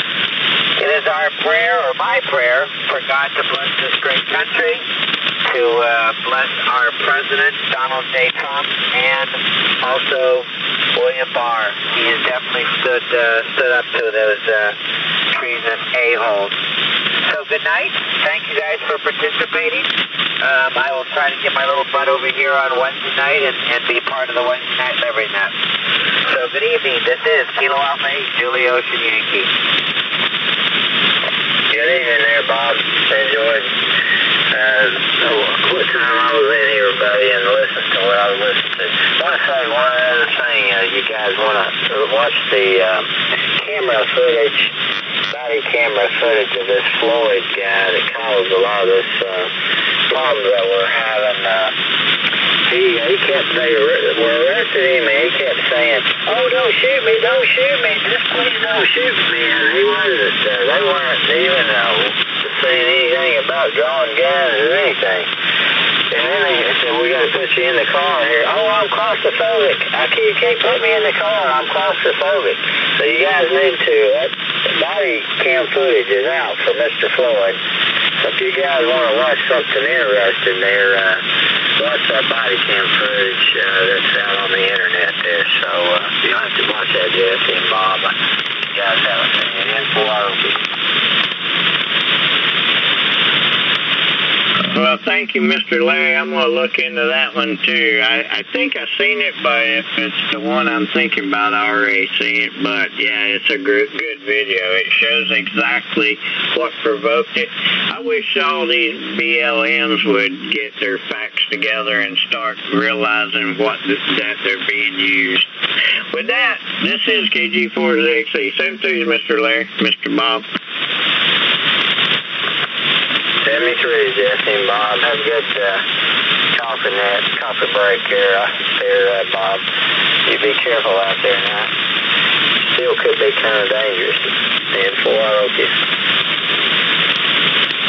It is our prayer, or my prayer, for God to bless this great country, to uh, bless our President, Donald J. Trump, and also William Barr. He has definitely stood uh, stood up to those uh, treasonous a-holes. So good night. Thank you guys for participating. Um, I will try to get my little butt over here on Wednesday night and, and be part of the Wednesday night Liberty Net. So good evening. This is Kilo Alpha eight, Julie Ocean Yankee. Good evening there, Bob. Enjoyed uh, what time I was in here, buddy, and listened to what I was listening to. I want to say one other thing. Uh, you guys want to watch the uh, camera footage, body camera footage of this Floyd guy that caused a lot of this uh, problems that we're having. Uh, he, he kept, they were arrested him, and he kept saying, oh, don't shoot me, don't shoot me, just please don't shoot me. And he wasn't, uh, they weren't even uh, saying anything about drawing guns or anything. And then they said, we got to put you in the car here. Oh, I'm claustrophobic. I can't, you can't put me in the car. I'm claustrophobic. So you guys need to, that body cam footage is out for Mister Floyd. So if you guys want to watch something interesting there, uh, watch that body cam footage uh, that's out on the internet there. So uh, you'll have to watch that, Jesse and Bob. You guys haven't seen it in for a while. Well, thank you, Mister Larry. I'm going to look into that one, too. I, I think I've seen it, but if it's the one I'm thinking about, I already seen it. But, yeah, it's a good, good video. It shows exactly what provoked it. I wish all these B L Ms would get their facts together and start realizing what th that they're being used. With that, this is K G four Z X E. Same to you, Mister Larry, Mister Bob. seventy-three, Jesse and Bob. Have a good uh, coffee net, coffee break here, uh, there, uh, Bob. You be careful out there now. Still could be kind of dangerous. And four, okay.